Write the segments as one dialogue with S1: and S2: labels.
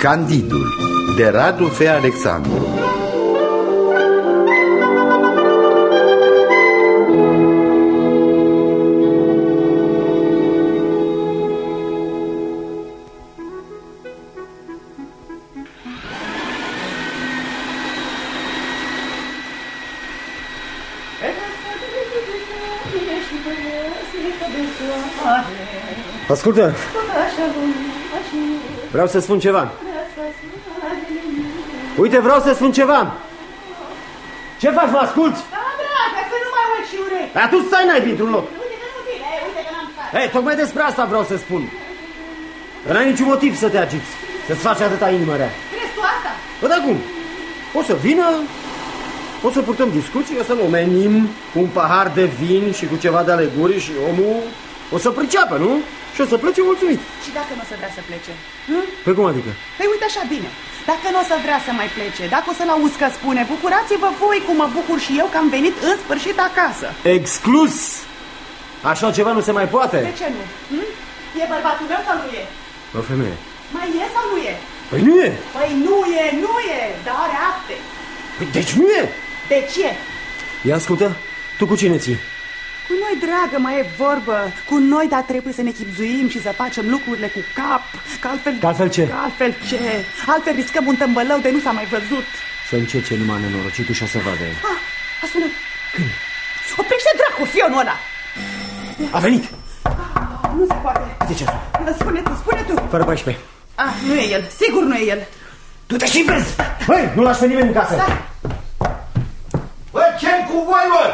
S1: Candidul de Radu F. Alexandru.
S2: Ascultă, vreau să spun ceva. Uite, vreau să spun ceva. Ce faci, mă asculți?
S3: Da, să nu mai uit și urechi.
S2: Atunci stai n-ai dintr-un loc.
S3: Uite că nu vine, uite că n-am stat.
S2: Ei, tocmai despre asta vreau să spun. N-ai niciun motiv să te agiți, să-ți faci atâta inimă rea.
S3: Crezi tu asta?
S2: Bă, da cum? O să vină, o să purtăm discuții, o să-l omenim cu un pahar de vin și cu ceva de aleguri și omul o să priceapă, nu? Și o să plece mulțumit.
S3: Și dacă nu o să vrea să plece?
S2: Păi cum adică?
S3: Păi uite așa bine. Dacă nu o să vrea să mai plece, dacă o să-l auzi că spune bucurați-vă voi cum mă bucur și eu că am venit în sfârșit acasă.
S2: Exclus! Așa ceva nu se mai poate.
S3: De ce nu? E bărbatul meu sau nu e?
S2: O femeie.
S3: Mai e sau nu e?
S2: Păi nu e.
S3: Păi nu e, dar are acte.
S2: Păi deci nu e.
S3: De ce?
S2: Ia ascultă, tu cu cine ții?
S3: Cu noi, dragă, mai e vorbă. Cu noi, dar trebuie să ne chibzuim și să facem lucrurile cu cap. Că altfel...
S2: Că altfel ce?
S3: Că altfel ce? Altfel riscăm un tămbălău de nu s-a mai văzut.
S2: Să încerce numai nenorocitul și o să vadă el.
S3: A sunat. Când? Oprește dracu fionul ăla.
S2: A venit.
S3: Nu se poate.
S2: De ce?
S3: Spune tu.
S2: Fără 14.
S3: Nu e el, sigur nu e el.
S2: Du-te și vezi. Băi, nu lași pe nimeni în casă.
S3: Da.
S4: Bă, ce-mi cu voi, mă?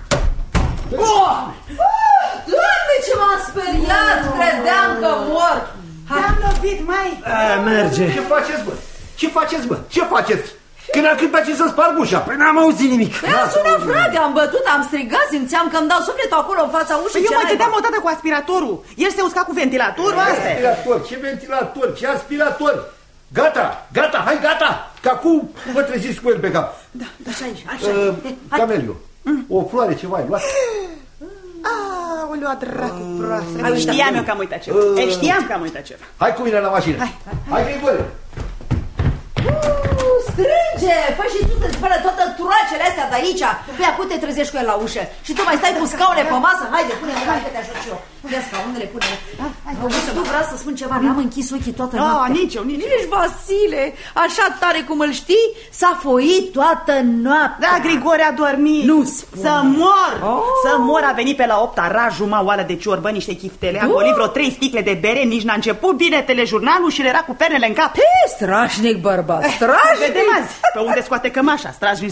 S5: Doamne, ce m-am speriat! Credeam că mor!
S3: Te-am lovit, mai.
S2: Merge.
S4: Ce faceți, bă? Ce faceți, bă? Ce faceți? Când pe ce să sparg ușa?
S2: Păi n-am auzit nimic.
S5: Păi am sunat, frate, am bătut, am strigat, simțeam că îmi dau sufletul acolo în fața ușii.
S3: Păi eu mă gândeam odată cu aspiratorul. El se usca cu ventilatorul, asta e.
S4: Aspirator, ce ventilator, ce aspirator? Gata, hai, gata! Că acum vă treziți cu el pe cap.
S5: Da, așa.
S4: Cameliu, o floare, ceva ai luat?
S3: Aoleu, dracu proastă. Știam eu că am uitat ceva. Știam că am uitat ceva.
S4: Hai cu mine la mașină. Hai, Grigore.
S5: Strânge! Păi și tu te spără toate troacele astea de aici. Păi acum te trezești cu el la ușă. Și tu mai stai cu scaune pe masă. Haide, pune-le, hai că te ajut și eu. Ia scaunele, pune-le. Auzi, tu vreau să spun ceva. N-am închis ochii toată noaptea.
S3: Nici eu.
S5: Nici Vasile, așa tare cum îl știi, s-a foit toată noaptea.
S3: Da, Grigore a dormit.
S5: Nu spune.
S3: Să mor, a venit pe la 8 rajuma oală de ciorbă, niște chiftele. A golit vreo 3 sticle de bere, nici n-a început bine telejurnalul și le era cu pernele în cap.
S5: Strașnic bărbat, strașnic.
S3: Vedem azi, pe unde scoate cămașa, strașnic.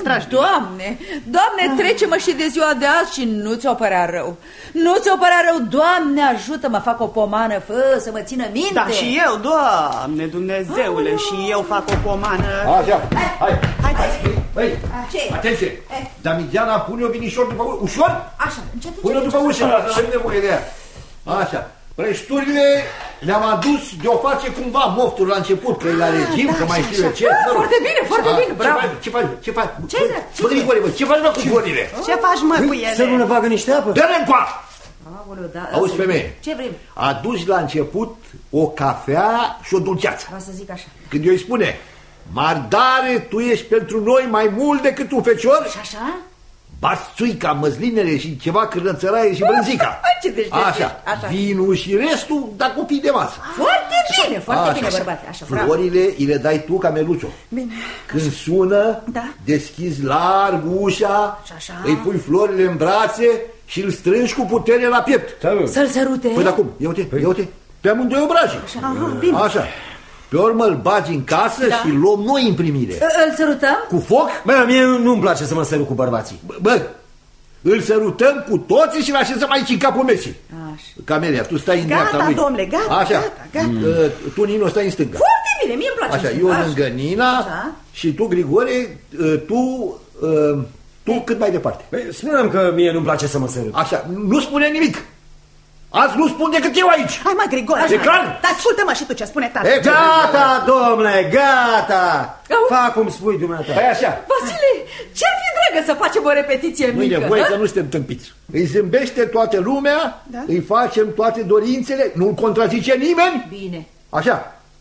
S5: Doamne, trece-mă și de ziua de azi și nu ți-o părea rău. Nu ți-o părea rău, Doamne, ajută-mă, fac o pomană, fă să mă țină minte.
S3: Da, și eu, Doamne, Dumnezeule, și eu fac o pomană.
S4: Așa, hai. Băi,
S5: Ce?
S4: atenție, Damidiana, pune-o binișor după ușă. Ușor?
S5: Așa, încet.
S4: Pune-o după ușă, să avem nevoie de ea. Așa. Prăjiturile le-am adus de o face cumva mofturi la început, că e la regim, că mai știu ce.
S5: Foarte bine, bravo.
S4: Ce faci?
S5: Ce?
S4: Bă, ce faci, mă, cu gorile?
S3: Ce faci, mă, cu ele?
S2: Să nu le bagă niște apă?
S4: Dă-le încoa!
S5: Da,
S4: auzi, femeie,
S5: ce vrem?
S4: aduci la început o cafea și o dulceață.
S5: Vreau să zic așa.
S4: Când eu îi spune, Mardare, tu ești pentru noi mai mult decât un fecior?
S5: Și așa?
S4: Bastuica, măslinele și ceva cârnățăraie și brânzica.
S5: Ce deștept
S4: așa, vinul și restul, dacă o fi de masă.
S5: Foarte bine, bărbate. Așa,
S4: florile îi le dai tu, cameluțo.
S3: Bine.
S4: Când sună, deschizi larg ușa, îi pui florile în brațe și îl strângi cu putere la piept.
S5: Să-l sărute.
S4: Păi, dar cum? Ia uite, pe amândoi obrajii. Așa. Pe urmă îl bagi în casă și luăm noi în primire.
S5: Îl sărutăm?
S4: Cu foc?
S2: Bă, mie nu-mi place să mă sărut cu bărbații.
S4: Bă, îl sărutăm cu toții și îl așezăm aici în capul mesii. Camelia, tu stai în dreapta lui.
S3: Gata, domnule, gata.
S4: Așa. Tu, Nino, stai în stânga.
S5: Foarte bine, mie îmi place.
S4: Așa, eu lângă Nina și tu, Grigore, tu cât mai departe.
S2: Spuneam că mie nu-mi place să mă sărut.
S4: Așa, nu spune nimic. Azi nu spun decât eu aici.
S3: Hai, mă, Grigore.
S4: E clar?
S3: Dar ascultă-mă și tu ce spune tata.
S2: Gata, domnule, gata. Fac cum spui dumneata.
S4: Hai așa.
S5: Vasile, ce-ar fi dragă să facem o repetiție mică?
S4: Nu-i nevoie, că nu suntem tâmpiți. Îi zâmbește toată lumea, îi facem toate dorințele, nu-l contrazice nimeni.
S5: Bine.
S4: Așa.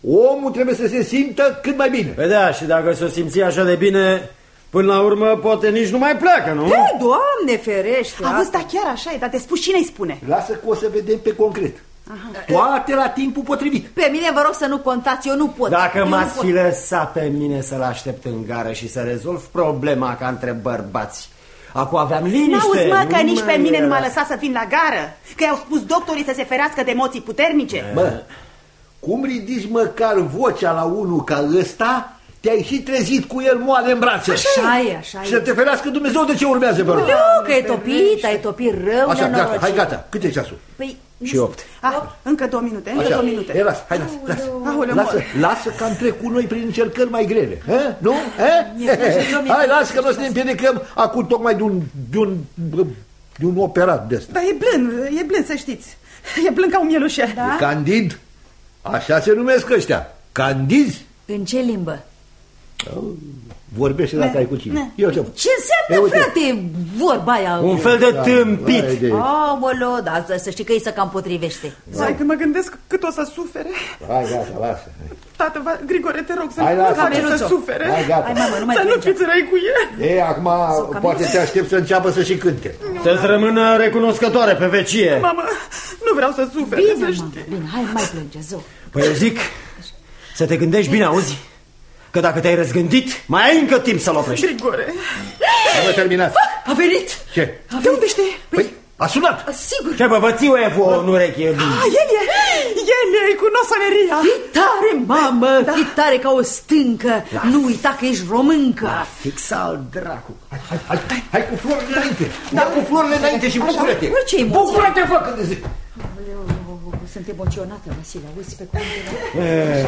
S4: Omul trebuie să se simtă cât mai bine.
S2: Păi da, și dacă s-o simți așa de bine, până la urmă poate nici nu mai pleacă, nu?
S5: Ei, Doamne ferește!
S3: Auzi, da, chiar așa e, dar te spus cine îi spune?
S4: Lasă că o să vedem pe concret. Toate la timpul potrivit.
S5: Pe mine vă rog să nu contați, eu nu pot.
S2: Dacă m-ați fi lăsat pe mine să-l aștept în gară și să rezolv problema ca între bărbați, acum aveam liniște.
S3: N-auzi, mă, că nici pe mine nu m-a
S2: era.
S3: lăsat să vin la gară, că i-au spus doctorii să se ferească de emoții puternice.
S4: Bă, cum ridici măcar vocea la unul ca ăsta, te-ai și trezit cu el moale în brațe.
S5: Așa e, așa
S4: Și să
S5: e.
S4: te ferească Dumnezeu de ce urmează pe urmă.
S5: Nu, că e topit, ai topit rău,
S4: Așa, gata,
S5: nenorocit.
S4: hai, gata. Cât e ceasul?
S5: Păi,
S2: Și 8.
S3: Încă 2 minute, încă
S4: Așa.
S3: 2 minute.
S4: E, lasă, hai, lasă.
S3: Aoleu,
S4: Lasă că am trecut noi prin încercări mai grele. Nu? Hai, lasă că noi să ne împiedicăm acum tocmai de un operat de ăsta.
S3: Dar e blând, să știți. E blând ca un mielușel.
S5: Da?
S4: Candid? Așa se numesc ăștia. Candizi?
S5: În ce limbă?
S4: Vorbește dacă ai cu cine. Eu ce?
S5: Ce înseamnă, frate, vorba aia?
S2: Un fel de tâmpit.
S5: Aoleo, da, să știi că îi se cam potrivește.
S3: Hai că mă gândesc cât o să sufere.
S4: Hai, gata, lasă.
S3: Tată, Grigore, te rog să
S4: Hai,
S3: nu
S4: lasă.
S3: faci să
S5: Cameruțo.
S3: sufere.
S4: Hai, gata.
S5: Hai, mamă, nu mai
S3: Să nu
S5: plânge.
S3: fiți răi cu el.
S4: E, acum poate te aștept să înceapă să și cânte.
S2: Să-ți rămână recunoscătoare pe vecie.
S3: Mamă, nu vreau să sufere,
S5: Bine,
S3: să
S5: mamă,
S3: știi.
S5: bine, hai, nu mai plânge, zău.
S2: Păi eu zic să te gândești bine, auzi? Că dacă te-ai răzgândit, mai ai încă timp să-l oprești.
S3: Grigore,
S4: Am terminat.
S5: A venit!
S4: Ce?
S3: de unde știi?
S4: Păi, a sunat.
S5: Sigur!
S2: Ce bă, vă țiu Evo în ureche.
S3: El e cu nosoneria.
S5: Fii tare, mamă, fii tare ca o stâncă. Nu uita că ești româncă.
S2: Fix al dracu.
S4: Hai cu florile înainte. Ia cu florile înainte și bucură-te.
S5: Ce emoție.
S4: Bucură-te, fă, când te zic.
S5: Sunt emoționată, Vasile, auzi pe cuvântele.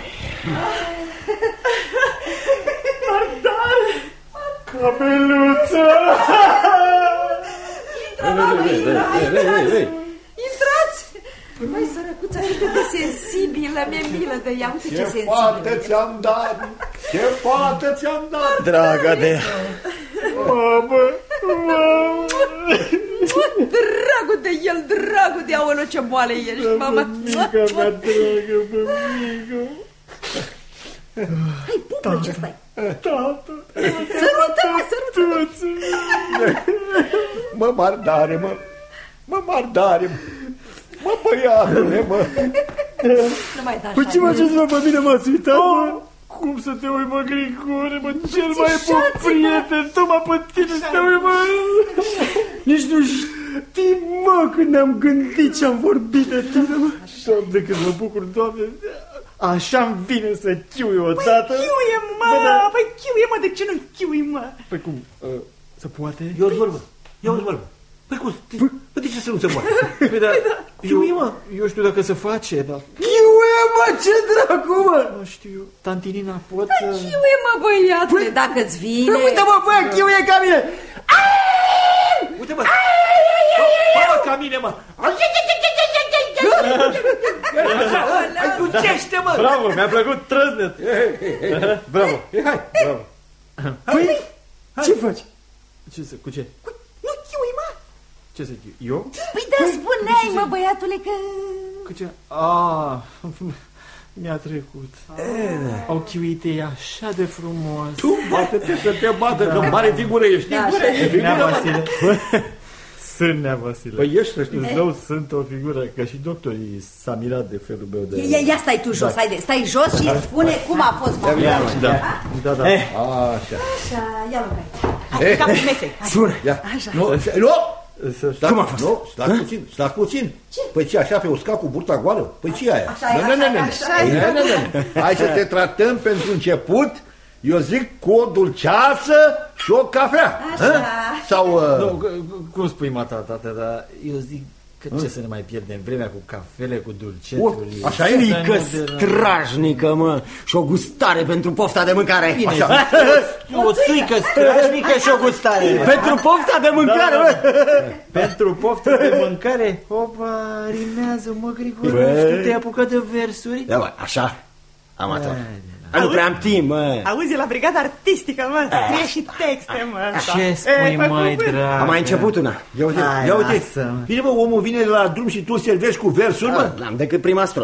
S2: Cameluță!
S5: Intrați! Mai sărăcuța, cât de sensibilă, mi-e milă de ea. Uite ce
S4: Ce
S5: sensibilă.
S4: fată ți-am dat. Ce fată ți-am dat.
S2: Draga de ea. Mamă, mamă.
S5: Dragul de el, dragul de aoleu, ce moale ești, mama.
S2: Mica mea dragă, mămică.
S5: Hai, pupă, ce stai?
S2: Tată.
S5: Sărută-mă, sărută-mă.
S4: Mă mardare, mă. Mă mardare, mă. Mă, băiatule, mă.
S5: Nu mai da
S2: Păi ce mă
S5: așa.
S2: ce-ți pe mine m-ați uitat, mă? Cum să te ui, mă, Grigore, mă, cel mai bun prieten, tocmai pe tine să te ui, mă. Nici nu știi, mă, când ne-am gândit și am vorbit de tine, mă. Doamne, când mă bucur, Doamne, așa-mi vine să chiui odată.
S3: Chiuie, mă, păi chiuie, mă, de ce nu chiui, mă?
S2: Păi cum, se poate?
S4: Ia-uzi vorbă. Ia-uzi vorbă. Păi cum? Păi de ce să nu se poate?
S2: Păi da,
S4: Chiui, mă.
S2: eu știu dacă se face, dar... Chiuie, mă, ce dracu, mă! Nu știu eu, tantinina, pot să...
S5: Chiuie, mă, băiatule, dacă-ți vine.
S2: Uite, mă, bă, chiuie ca mine!
S4: Uite, mă. Fă ca mine, mă. Hai, ducește, mă.
S2: Bravo, mi-a plăcut trăznet. Bravo.
S4: Hai.
S2: Bravo. Păi, ce faci? Cu ce?
S3: Nu chiui, mă.
S2: Ce să zic? Eu?
S5: Păi da, spuneai, mă, băiatule, că...
S2: Cu ce? Mi-a trecut. Au chiuit ei așa de frumos.
S4: Tu bate-te să te bată, că mare figură ești.
S5: Da, așa e.
S2: Nea Vasile. Sunt Nea Vasile.
S4: Păi ești, să știi.
S2: Zău, sunt o figură, că și doctorii s-a mirat de felul meu de...
S5: Ia stai tu jos, haide, stai jos și spune cum a fost, mă.
S2: Da.
S4: Așa.
S5: Așa, ia loc
S3: Hai, capul mesei.
S2: Sună.
S4: Ia.
S5: Așa.
S4: Nu.
S2: Cum a fost?
S4: Nu, stați puțin. Păi ce, așa pe uscat cu burta goală? Păi ce e aia?
S5: Așa e.
S4: Hai să te tratăm pentru început. Eu zic cu o dulceață și o cafea.
S5: Așa.
S4: Sau...
S2: Cum spui, mata, tată, dar eu zic că ce să ne mai pierdem vremea cu cafele, cu dulceturi.
S4: Așa e?
S2: Frică strajnică, mă, și o gustare pentru pofta de mâncare.
S4: Așa.
S2: O țuică strajnică și o gustare. Pentru pofta de mâncare, mă. Pentru pofta de mâncare? Opa, rimează, mă, Grigore, tu te-ai apucat de versuri?
S6: Da, bă, așa, amator. Nu prea am timp, mă.
S3: Auzi, e la brigada artistică, mă, scrie și texte, mă.
S2: Ce spui, mai drag?
S6: Am mai început una.
S4: Ia uite, ia uite. Bine, mă, omul vine la drum și tu servești cu versuri, mă?
S6: N-am decât prima strofă.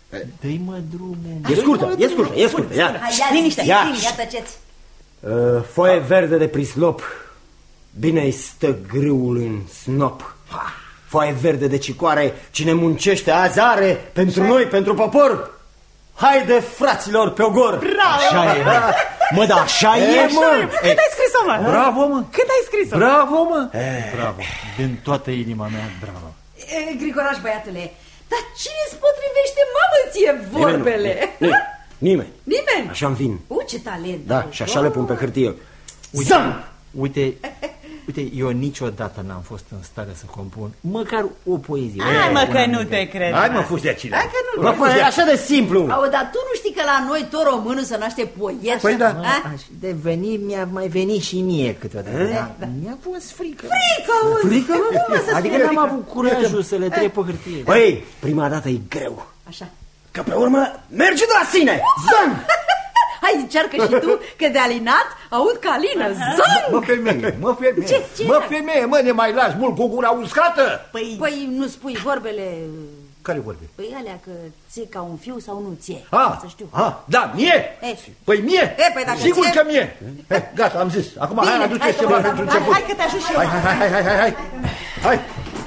S2: Dă-i mă drumul.
S6: E scurtă, ia.
S5: Hai,
S3: Liniște,
S5: ia
S3: liniște.
S5: tăceți.
S6: Foaie verde de prislop, bine-i stă grâul în snop. Foaie verde de cicoare, cine muncește azi are pentru noi, pentru popor. Haide, fraților, pe ogor.
S3: Bravo!
S2: Așa e.
S6: Mă, da, așa e, mă.
S3: Cât ai scris-o, mă?
S2: Bravo, mă.
S3: Cât ai scris-o?
S2: Bravo, mă. Bravo. Din toată inima mea, bravo.
S5: Grigoraș, băiatule, dar cine îți potrivește, mamă, ție vorbele?
S6: Nimeni.
S5: Nimeni?
S6: Așa-mi vin.
S5: Ce talent!
S6: Da, și așa le pun pe hârtie. Zam!
S2: Uite, eu niciodată n-am fost în stare să compun măcar o poezie.
S3: Hai, mă, că nu te cred.
S4: Hai, mă, fugi de aici.
S3: Hai că nu.
S6: Mă, e așa de simplu.
S5: Au, dar tu nu știi că la noi tot românul se naște poet?
S4: Păi da.
S2: Aș de veni, mi-a mai venit și mie câteodată. Mi-a fost frică.
S5: Frică, mă?
S2: Adică n-am avut curajul să le trec pe hârtie.
S6: Băi, prima dată e greu.
S5: Așa.
S6: Că pe urmă merge de la sine. Zam!
S5: Hai, încearcă și tu, că de alinat aud calină. Zâng!
S4: Mă, femeie, mă, ne mai lași mult cu gura uscată?
S5: Păi nu spui vorbele...
S4: Care vorbe?
S5: Păi alea că ție ca un fiu sau nu ție. Să știu.
S4: Da, mie? Păi mie?
S5: Păi dacă
S4: sigur
S5: ție...
S4: că mie. Gata, am zis. Acum hai, aduceți ceva pentru început.
S3: Hai că te ajut și eu.
S4: Hai.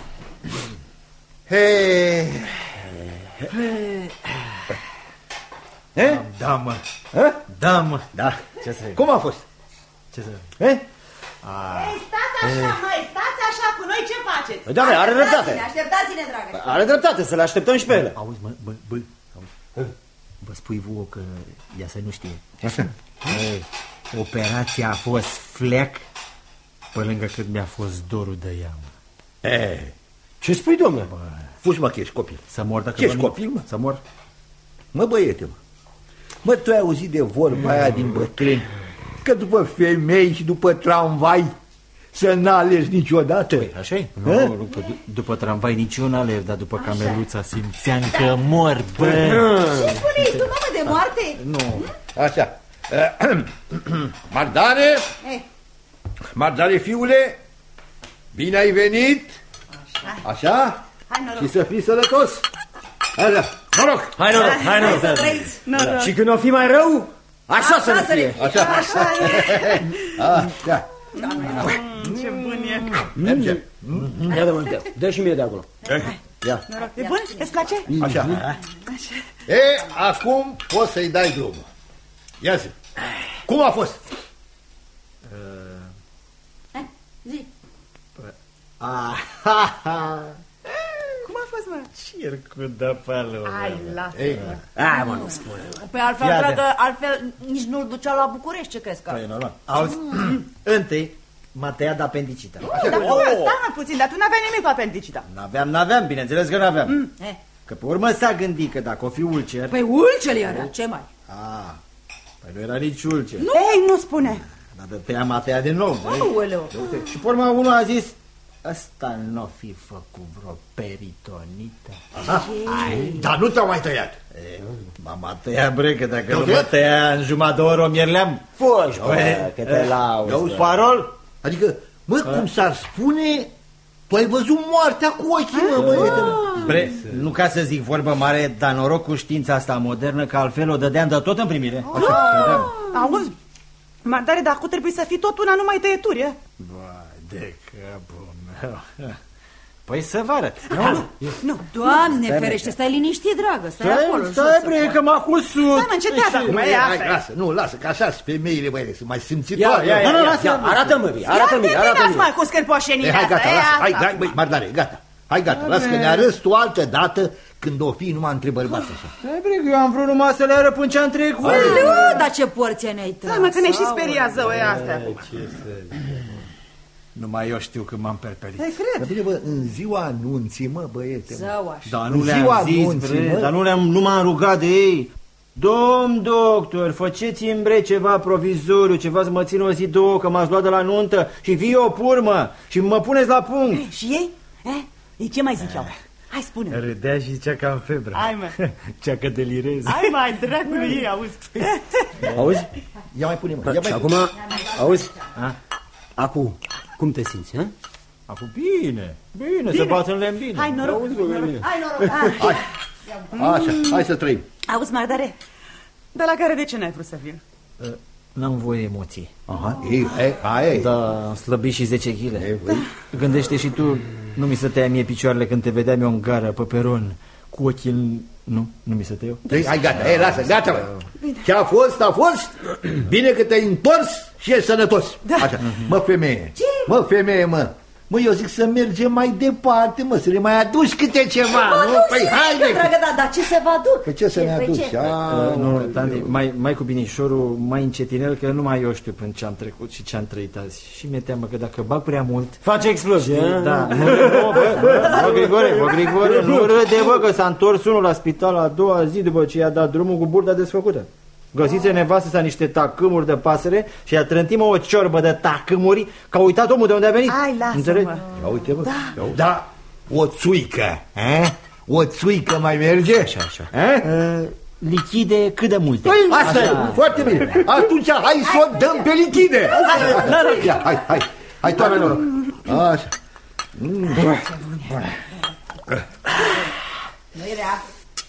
S2: Da, mă. Da, mă.
S4: Da.
S2: Ce să...
S4: Cum a fost?
S2: Ce să...
S3: Stați așa, măi, stați așa cu noi, ce faceți?
S6: Da, are dreptate.
S5: Așteptați-ne, dragă.
S6: Are dreptate, să le așteptăm și pe ele.
S2: Auzi, mă, vă spui vouă că ea să nu știe. Operația a fost flec pe lângă cât mi-a fost dorul de ea, mă.
S6: Ce spui, domnule?
S4: Fugi, mă, că ești copil.
S2: Să mor dacă
S4: Ești copil, mă?
S2: Să mor?
S4: Mă, băiete, mă. Mă, tu ai auzit de vorba aia din bătrâni, că după femei și după tramvai să n-alergi niciodată?
S2: Păi, așa-i? Nu, după tramvai nici eu n-alerg, dar după cameluța simțeam că mor, bă.
S5: Ce spuneai tu, mamă, de moarte?
S2: Nu.
S4: Așa. Mardare, fiule, bine ai venit. Așa? Și să fii sănătos. Așa, noroc.
S6: Hai noroc. Și când o fi mai rău, așa să ne fie.
S4: Așa.
S3: Ce bun e.
S4: Merge.
S6: Ia de-mă, dă și mie de acolo. Ia.
S3: E bun? Îți place?
S4: Așa. Acum poți să-i dai drumul. Ia zi. Cum a fost?
S5: Zi.
S3: Cum a fost, mă?
S2: Circul de pală.
S3: Hai, lasă.
S6: Hai, mă, nu spune.
S5: Păi altfel, dragă, altfel nici nu-l ducea la București, ce crezi că?
S2: Păi, normal. Auzi, întâi m-a tăiat de apendicită.
S3: Dar tu, stai puțin, dar tu n-aveai nimic cu apendicita.
S2: N-aveam, bineînțeles că n-aveam. Că pe urmă s-a gândit că dacă o fi ulcer...
S5: Păi ulcer era, ce mai?
S2: Păi nu era nici ulcer.
S3: Ei, nu spune.
S2: Dar de tăia m-a tăiat din nou.
S5: Aoleu.
S2: Și pe urmă unul a zis, ăsta n-o fi făcut vreo peritonită.
S4: Dar nu te-au mai tăiat.
S2: M-a tăiat, bre, că dacă nu mă tăia în jumătate de oră o mierleam.
S6: Foși, că te lauzi.
S2: Parol?
S4: Adică, mă, cum s-ar spune, tu ai văzut moartea cu ochii, mă, băiete.
S2: Bre, nu ca să zic vorbă mare, dar noroc cu știința asta modernă, că altfel o dădeam de tot în primire.
S3: Auzi, Mardare, dar acum trebuie să fii tot una numai tăieturi, e?
S2: De capul meu. Păi să vă arăt.
S3: Nu.
S5: Doamne ferește, stai liniștit, dragă, stai acolo.
S2: Stai, bre, că m-a cusut.
S3: Stai, mă, încetează acum, e asta.
S4: Lasă, nu, lasă, că așa sunt femeile, băi, sunt mai simțitoare.
S6: Ia, arată-mă, arată-mi.
S3: Ia mai cu scârpoșenile
S4: Hai, gata,
S3: astea,
S4: lasă, hai, băi, Mardare, gata. Hai, gata, lasă că ne arăți tu altă dată când o fi numai între bărbați așa.
S2: Stai, bre, că eu am vrut numai să le arăt până ce-am trecut.
S5: Nu, dar ce porție ne-ai tras?
S3: Stai, mă, că ne și speria zău, e astea.
S2: Numai eu știu că m-am perpelit.
S3: Te cred.
S4: Dar bine, bă, în ziua anunții, mă, băiete, mă.
S5: Zău așa.
S2: Dar nu le-am zis, bre, dar nu m-am rugat de ei. Domn doctor, faceți-mi, bre, ceva provizoriu, ceva să mă țin o zi, două, că m-ați luat de la nuntă și vii o purmă și mă puneți la punct.
S3: Și ei? Ei ce mai ziceau? Hai, spune.
S2: Râdea și zicea că am febră.
S3: Hai, mă.
S2: Cea că delirez.
S3: Hai, mai dracului ei, auzi.
S6: Auzi?
S4: Ia mai pune, mă.
S6: Și acum, auzi? Acum, cum te simți, hă?
S2: Acum bine, se bat în lemn bine.
S3: Hai, noroc.
S5: Hai, noroc.
S4: Așa, hai să trăim.
S3: Auzi, Mardare, de la care de ce n-ai vrut să vin?
S7: N-am voie emoții.
S4: Aha, ei.
S7: Da, am slăbit și 10 kg. Gândește și tu, nu mi se tăia mie picioarele când te vedeam eu în gară, pe peron, cu ochii în... Nu mi se tăiau?
S4: Hai, gata, lasă, gata, mă. Ce a fost, a fost. Bine că te-ai întors și ești sănătos. Așa, mă, femeie.
S5: Ce?
S4: Mă, femeie, mă. Mă, eu zic să mergem mai departe, mă, să ne mai aduci câte ceva, nu? Păi, haide!
S5: Dragă, dar ce să vă aduc?
S4: Păi ce să ne aduci?
S7: Nu, Tanti, mai cu binișorul, mai încetinel, că numai eu știu până ce am trecut și ce am trăit azi. Și mi-e teamă că dacă bag prea mult...
S6: Face explozie,
S7: da. Bă, Grigore, nu râde, bă, că s-a întors unul la spital a doua zi după ce i-a dat drumul cu burta desfăcută. Găsiți nevastă sa niște tacâmuri de pasăre și i-a trântit o ciorbă de tacâmuri, că a uitat omul de unde a venit.
S3: Hai, lasă-mă.
S4: Ia uite, bă. Da, o țuică, o țuică mai merge?
S7: Așa. Lichide cât de multe.
S4: Păi, asta e, foarte bine. Atunci hai să o dăm pe lichide. Hai, toamnă noroc. Așa.
S5: Nu-i rea.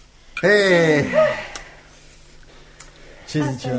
S7: Ce zicea?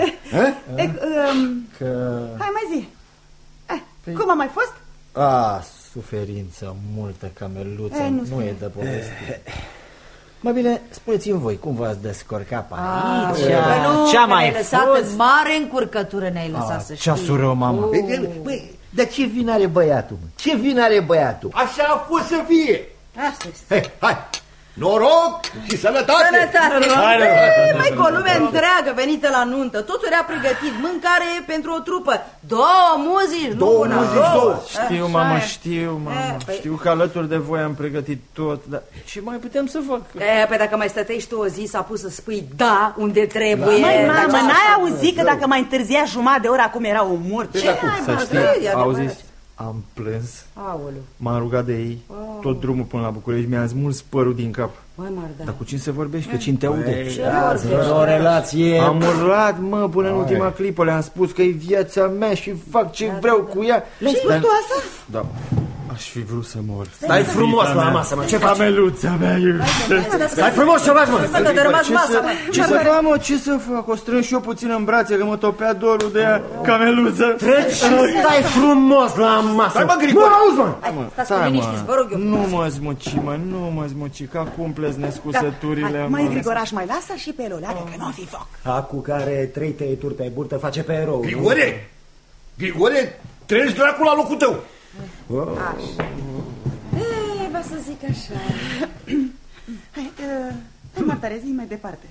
S3: Hai, mai zi. Cum a mai fost?
S7: Suferință multă, cameluță, nu e de poveste. Mai bine, spuneți-mi voi, cum v-ați descurcat pe aici?
S5: Ce-a mai fost? În mare încurcătură ne-ai lăsat să știi.
S7: Ce-a rău, mama.
S4: Băi, dar ce vină are băiatul, mă? Ce vină are băiatul? Așa a fost să fie.
S5: Asta este.
S4: Hai, noroc și sănătate!
S5: Mai cu o lume întreagă venită la nuntă. Totul era pregătit, mâncare pentru o trupă. Două muzici.
S7: Știu, mama, știu că alături de voi am pregătit tot, dar ce mai putem să fac?
S5: Păi dacă mai stătești tu o zi, s-a pus să spui da unde trebuie.
S3: Măi, mamă, n-ai auzit că dacă mai întârzia jumătate de oră acum era un mort?
S7: Să știi, auziți? Am plâns, m-am rugat de ei, tot drumul până la București, mi-a smuls părul din cap. Dar cu cine să vorbești, că cine te aude?
S6: O relație.
S7: Am urlat, mă, până în ultima clipă, le-am spus că e viața mea și fac ce vreau cu ea.
S3: Le-ai spus tu asta?
S7: Da, aș fi vrut să mor.
S6: Stai frumos la masă, mă, ce faci?
S7: Cameluța mea iubește.
S6: Stai frumos, ce faci, mă?
S7: Ce să fac, mă, ce să fac? O strâng și eu puțin în brațe, că mă topea dorul de ea, Cameluța.
S6: Treci, stai frumos la masă.
S4: Stai, mă, Grigore.
S6: Nu auzi, mă.
S5: Stai, mă.
S7: Nu mă zmuci, mă, nu mă zmuci, că acum plăznesc cusăturile.
S3: Mai Grigoraș, mai lasă și pe Loleacă, că nu-o fi foc.
S6: Acu care 3 tăieturi pe burtă face pe erou.
S4: Grigore, treci dracul la locul tău.
S5: Așa. Va să zic așa.
S3: Hai, Martare, zi mai departe.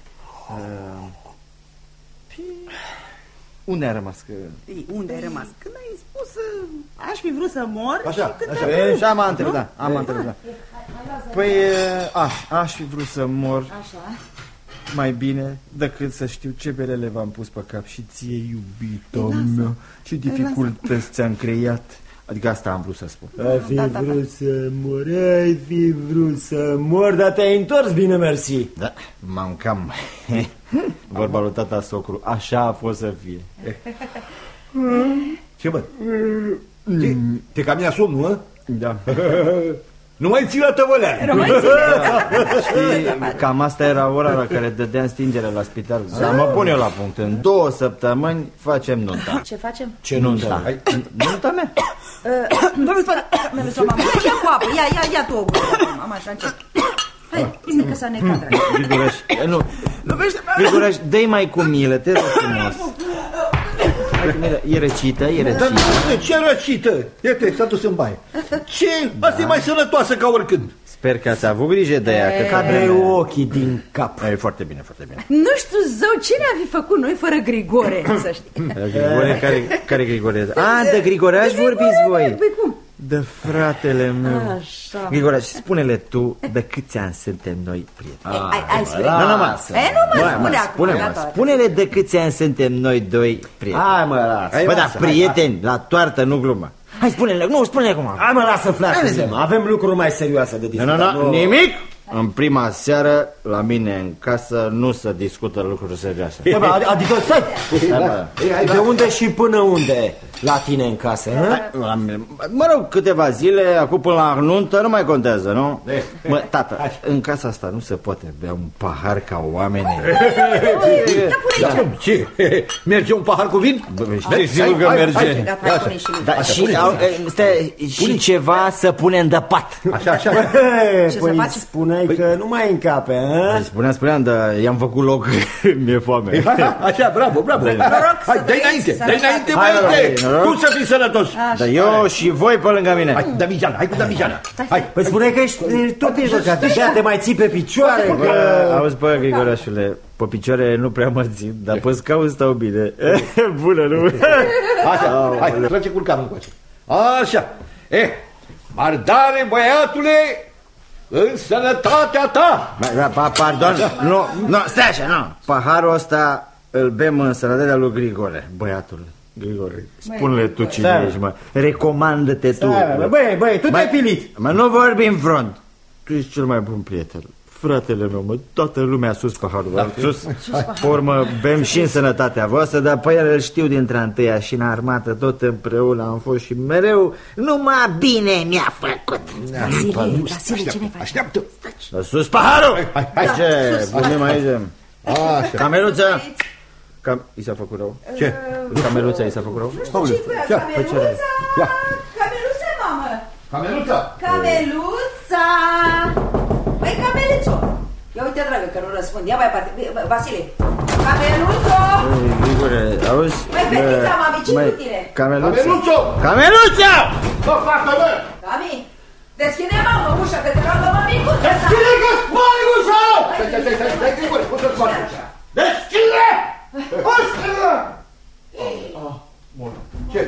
S7: Unde ai rămas?
S3: Unde ai rămas? Când ai spus aș fi vrut să mor.
S7: Așa am întrebat, da. Păi, aș fi vrut să mor.
S5: Așa.
S7: Mai bine decât să știu ce belele v-am pus pe cap și ție, iubito meu, ce dificultăți ți-am creat. Adică asta am vrut să spun.
S6: Ai fi vrut să mor, dar te-ai întors bine, mersi.
S7: Da, m-am cam... Vorba lui tata socru, așa a fost să fie.
S4: Ce, bă? Te cam ia somnul, hă?
S7: Da.
S4: Nu mai ții la tăvălea.
S7: Știi, cam asta era ora la care dădeam stingere la spital. Dar mă pun eu la punct. În 2 săptămâni facem nunta.
S5: Ce facem?
S7: Ce nunta? Nunta mea.
S5: Domnul spune, ia cu apă, ia tu o gură. Am așa încet. Hai, bine că s-a necat, dragă.
S7: Grigoraș, dă-i mai cu milă, te rog frumos. E răcită.
S4: Ce răcită? Iată, s-a dus în baie. Ce? Asta e mai sănătoasă ca oricând.
S7: Sper că ați avut grijă de ea.
S6: Cadre ochii din cap.
S7: E foarte bine.
S5: Nu știu, zău, ce ne-am fi făcut noi fără Grigore, să știi.
S7: Grigore? Care Grigore? De Grigoraș vorbiți voi.
S5: Păi cum?
S7: De fratele meu.
S5: Așa.
S7: Grigoraș, spune-le tu de câți ani suntem noi prieteni.
S5: Hai, spune.
S7: Spune-le de câți ani suntem noi doi prieteni.
S6: Hai, mă, lasă.
S7: Bă, da, prieteni, la toartă, nu glumă. Hai, spune-le, spune-le acum.
S6: Hai, mă, lasă, frate. Avem lucruri mai serioase de discutat.
S7: Nu, nimic. În prima seară, la mine în casă, nu se discută lucruri serioase.
S6: Adică, stai! De unde și până unde? la tine în casă,
S7: Mă rog, câteva zile, acum până la nuntă, nu mai contează, nu? Mă, tată, în casa asta nu se poate bea un pahar ca oamenii.
S4: Ce? Merge un pahar cu vin?
S7: Sigur că merge.
S8: Și ceva să punem de pat.
S4: Așa.
S6: Păi spuneai că nu mai încape,
S7: Spuneam, dar i-am făcut loc, mi-e foame.
S4: Așa, bravo. Hai, dă-i înainte, băiete! Tu să fii sănătos!
S7: Dar eu și voi pe lângă mine.
S4: Hai, cu Damijana. Hai.
S6: Păi spuneai că ești tot înjurcat, te mai ții pe picioare.
S7: Auzi, bă, Grigorașule, pe picioare nu prea mă țin, dar pe scaun stau bine. Bună, nu?
S4: Așa, hai, trage culcanul încoace. Așa. Mardare, băiatule, în sănătatea ta!
S7: Pardon, nu, stai așa, nu. Paharul ăsta îl bem în sănătatea lui Grigore, băiatule. Grigore, spune-le tu cine ești, mă. Recomandă-te tu.
S6: Băi, tu te-ai pilit.
S7: Mă, nu vorbi în front. Tu ești cel mai bun prieten. Fratele meu, mă, toată lumea sus paharul. Sus. Pe urmă, bem și în sănătatea voastră, dar pe el îl știu dintre întâia și în armată, tot împreună am fost și mereu numai bine mi-a făcut.
S5: Vasile, ce ne faci?
S4: Așteaptă.
S7: Sus paharul!
S4: Hai.
S7: Ce? Bunim aici.
S4: Așa.
S7: Cameluța! I s-a făcut rău?
S4: Ce?
S7: Cameluța i s-a făcut rău?
S5: Nu știu ce-i cu ea, Cameluța, mamă! Cameluța! Băi, Cameluțo! Ia uite, dragă, că nu răspund. Ia mai parte. Vasile! Cameluțo!
S7: Grigore, auzi?
S5: Băi, fetița, mami, ce-i cu tine?
S4: Cameluțo!
S7: Cameluța!
S4: Bă, fata mea!
S5: Cami, deschide, mamă, ușa, că te roagă mămicuța!
S4: Deschide că spari ușa! Stai, Grigore, cum să spari ușa? Deschide! Deschide! Ce?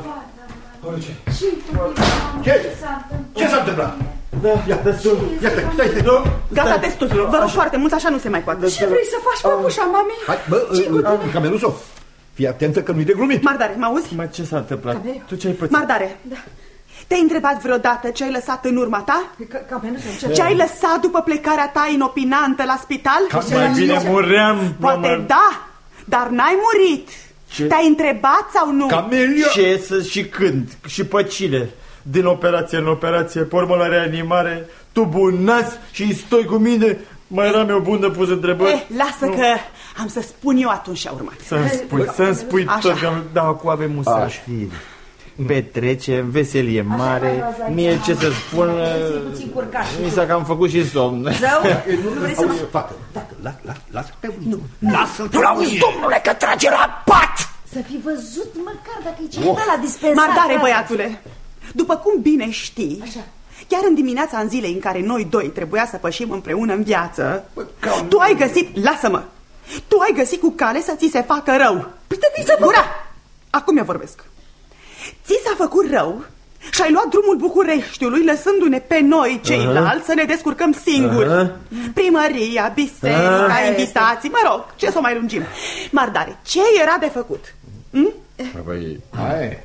S4: Ce s-a întâmplat? Ia, destul. Ia, stai.
S3: Gata, destul. Vă rog foarte mult, așa nu se mai poate.
S5: Ce vrei să faci, păpușa, mami?
S4: Hai, bă, Cameluțo, fii atentă că nu-i de glumit.
S3: Mardare, mă auzi?
S7: Mă, ce s-a întâmplat? Tu ce ai pățit?
S3: Mardare, te-ai întrebat vreodată ce ai lăsat în urma ta? Ce ai lăsat după plecarea ta inopinantă la spital?
S7: Mai bine muream.
S3: Poate da, dar n-ai murit. Te-ai întrebat sau nu?
S4: Camelia!
S7: Ce să și când? Și pe cine? Din operație în operație, pe urmă la reanimare, tu bun nas și stoi cu mine. Mai eram eu bun de pus întrebări.
S3: Lasă că am să spun eu atunci ce a urmat.
S7: Să-mi spui
S3: Așa.
S7: tot că da, acum avem musaj. Petrece, veselie mare. Mie ce să spun, mi s-a cam făcut și somn.
S4: Fată, lasă pe unul.
S5: Lasă-l tu la uzi, domnule, că trage la pat! Să fi văzut măcar dacă e cineva la dispensar.
S3: Mardare, băiatule, după cum bine știi, chiar în dimineața în zilei în care noi doi trebuia să pășim împreună în viață, tu ai găsit, lasă-mă, tu ai găsit cu cale să ți se facă rău. Gura! Acum eu vorbesc. Ți s-a făcut rău și ai luat drumul Bucureștiului, lăsându-ne pe noi ceilalți să ne descurcăm singuri. Primăria, biserica, invitații, mă rog, ce să o mai lungim. Mardare, ce era de făcut?
S4: Hai.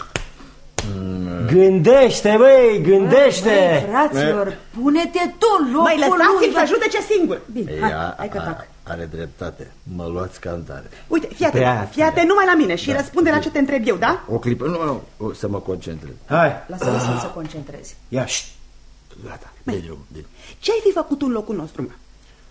S6: Gândește, băi, gândește.
S5: Fraților, pune-te tu în locul lui.
S3: Mai lăsați-l să judece singur.
S5: Bine, hai că tac.
S4: Are dreptate, mă luați cantare.
S3: Uite, fii atent numai la mine și răspunde la ce te întreb eu, da?
S7: O clipă, nu, să mă concentrez.
S6: Hai.
S5: Lasă-mă să se concentrezi.
S6: Ia,
S4: Gata,
S3: Ce ai fi făcut în locul nostru, mă?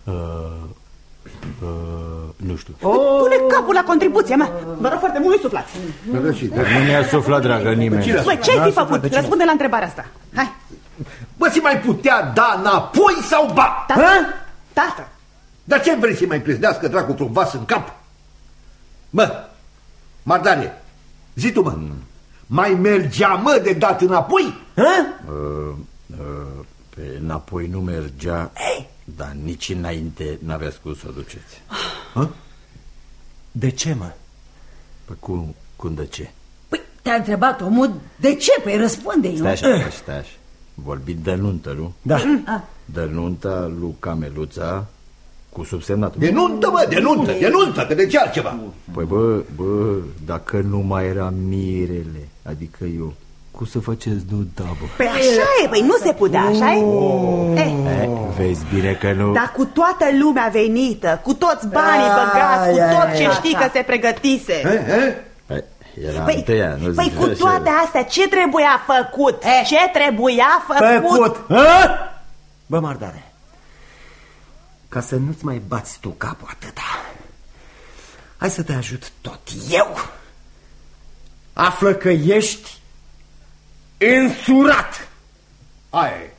S4: nu știu.
S3: Pune capul la contribuția mea. Vă rog foarte mult, nu suflați.
S7: Nu mi-a suflat, dragă, nimeni.
S3: Băi, ce ai fi făcut? Răspunde la întrebarea asta. Hai.
S4: Bă, ți mai putea da înapoi sau ba?
S3: Tată.
S4: Dar ce vrei să-i mai pleznească dracu cu un vas în cap? Mă, Mardare, zi tu, mă, mai mergea, mă, de dat înapoi?
S7: Pe înapoi nu mergea, dar nici înainte n-aveați cum să o duceți.
S6: De ce, mă?
S7: Păi cum de ce?
S5: Păi, te-a întrebat omul de ce? Păi răspunde-i, nu?
S7: Stai așa. Vorbit de nuntă, nu?
S6: Da.
S7: De nunta lui Cameluța cu subsemnatul.
S4: De nuntă, bă, de nuntă, că de ce altceva?
S7: Păi bă, dacă nu mai era mirele, adică eu, cum să faceți nunta, bă?
S3: Păi așa e, păi nu se putea, așa e?
S7: Vezi bine că nu...
S3: Dar cu toată lumea venită, cu toți banii băgați, cu tot ce știi că se pregătise.
S7: Era întâia, nu
S3: Păi
S7: zice
S3: cu
S7: așa.
S3: toate astea, ce trebuia făcut? Ce trebuia făcut?
S6: Bă, Mardare, ca să nu-ți mai bați tu capul atâta, hai să te ajut tot eu. Află că ești însurat.
S4: Aia e.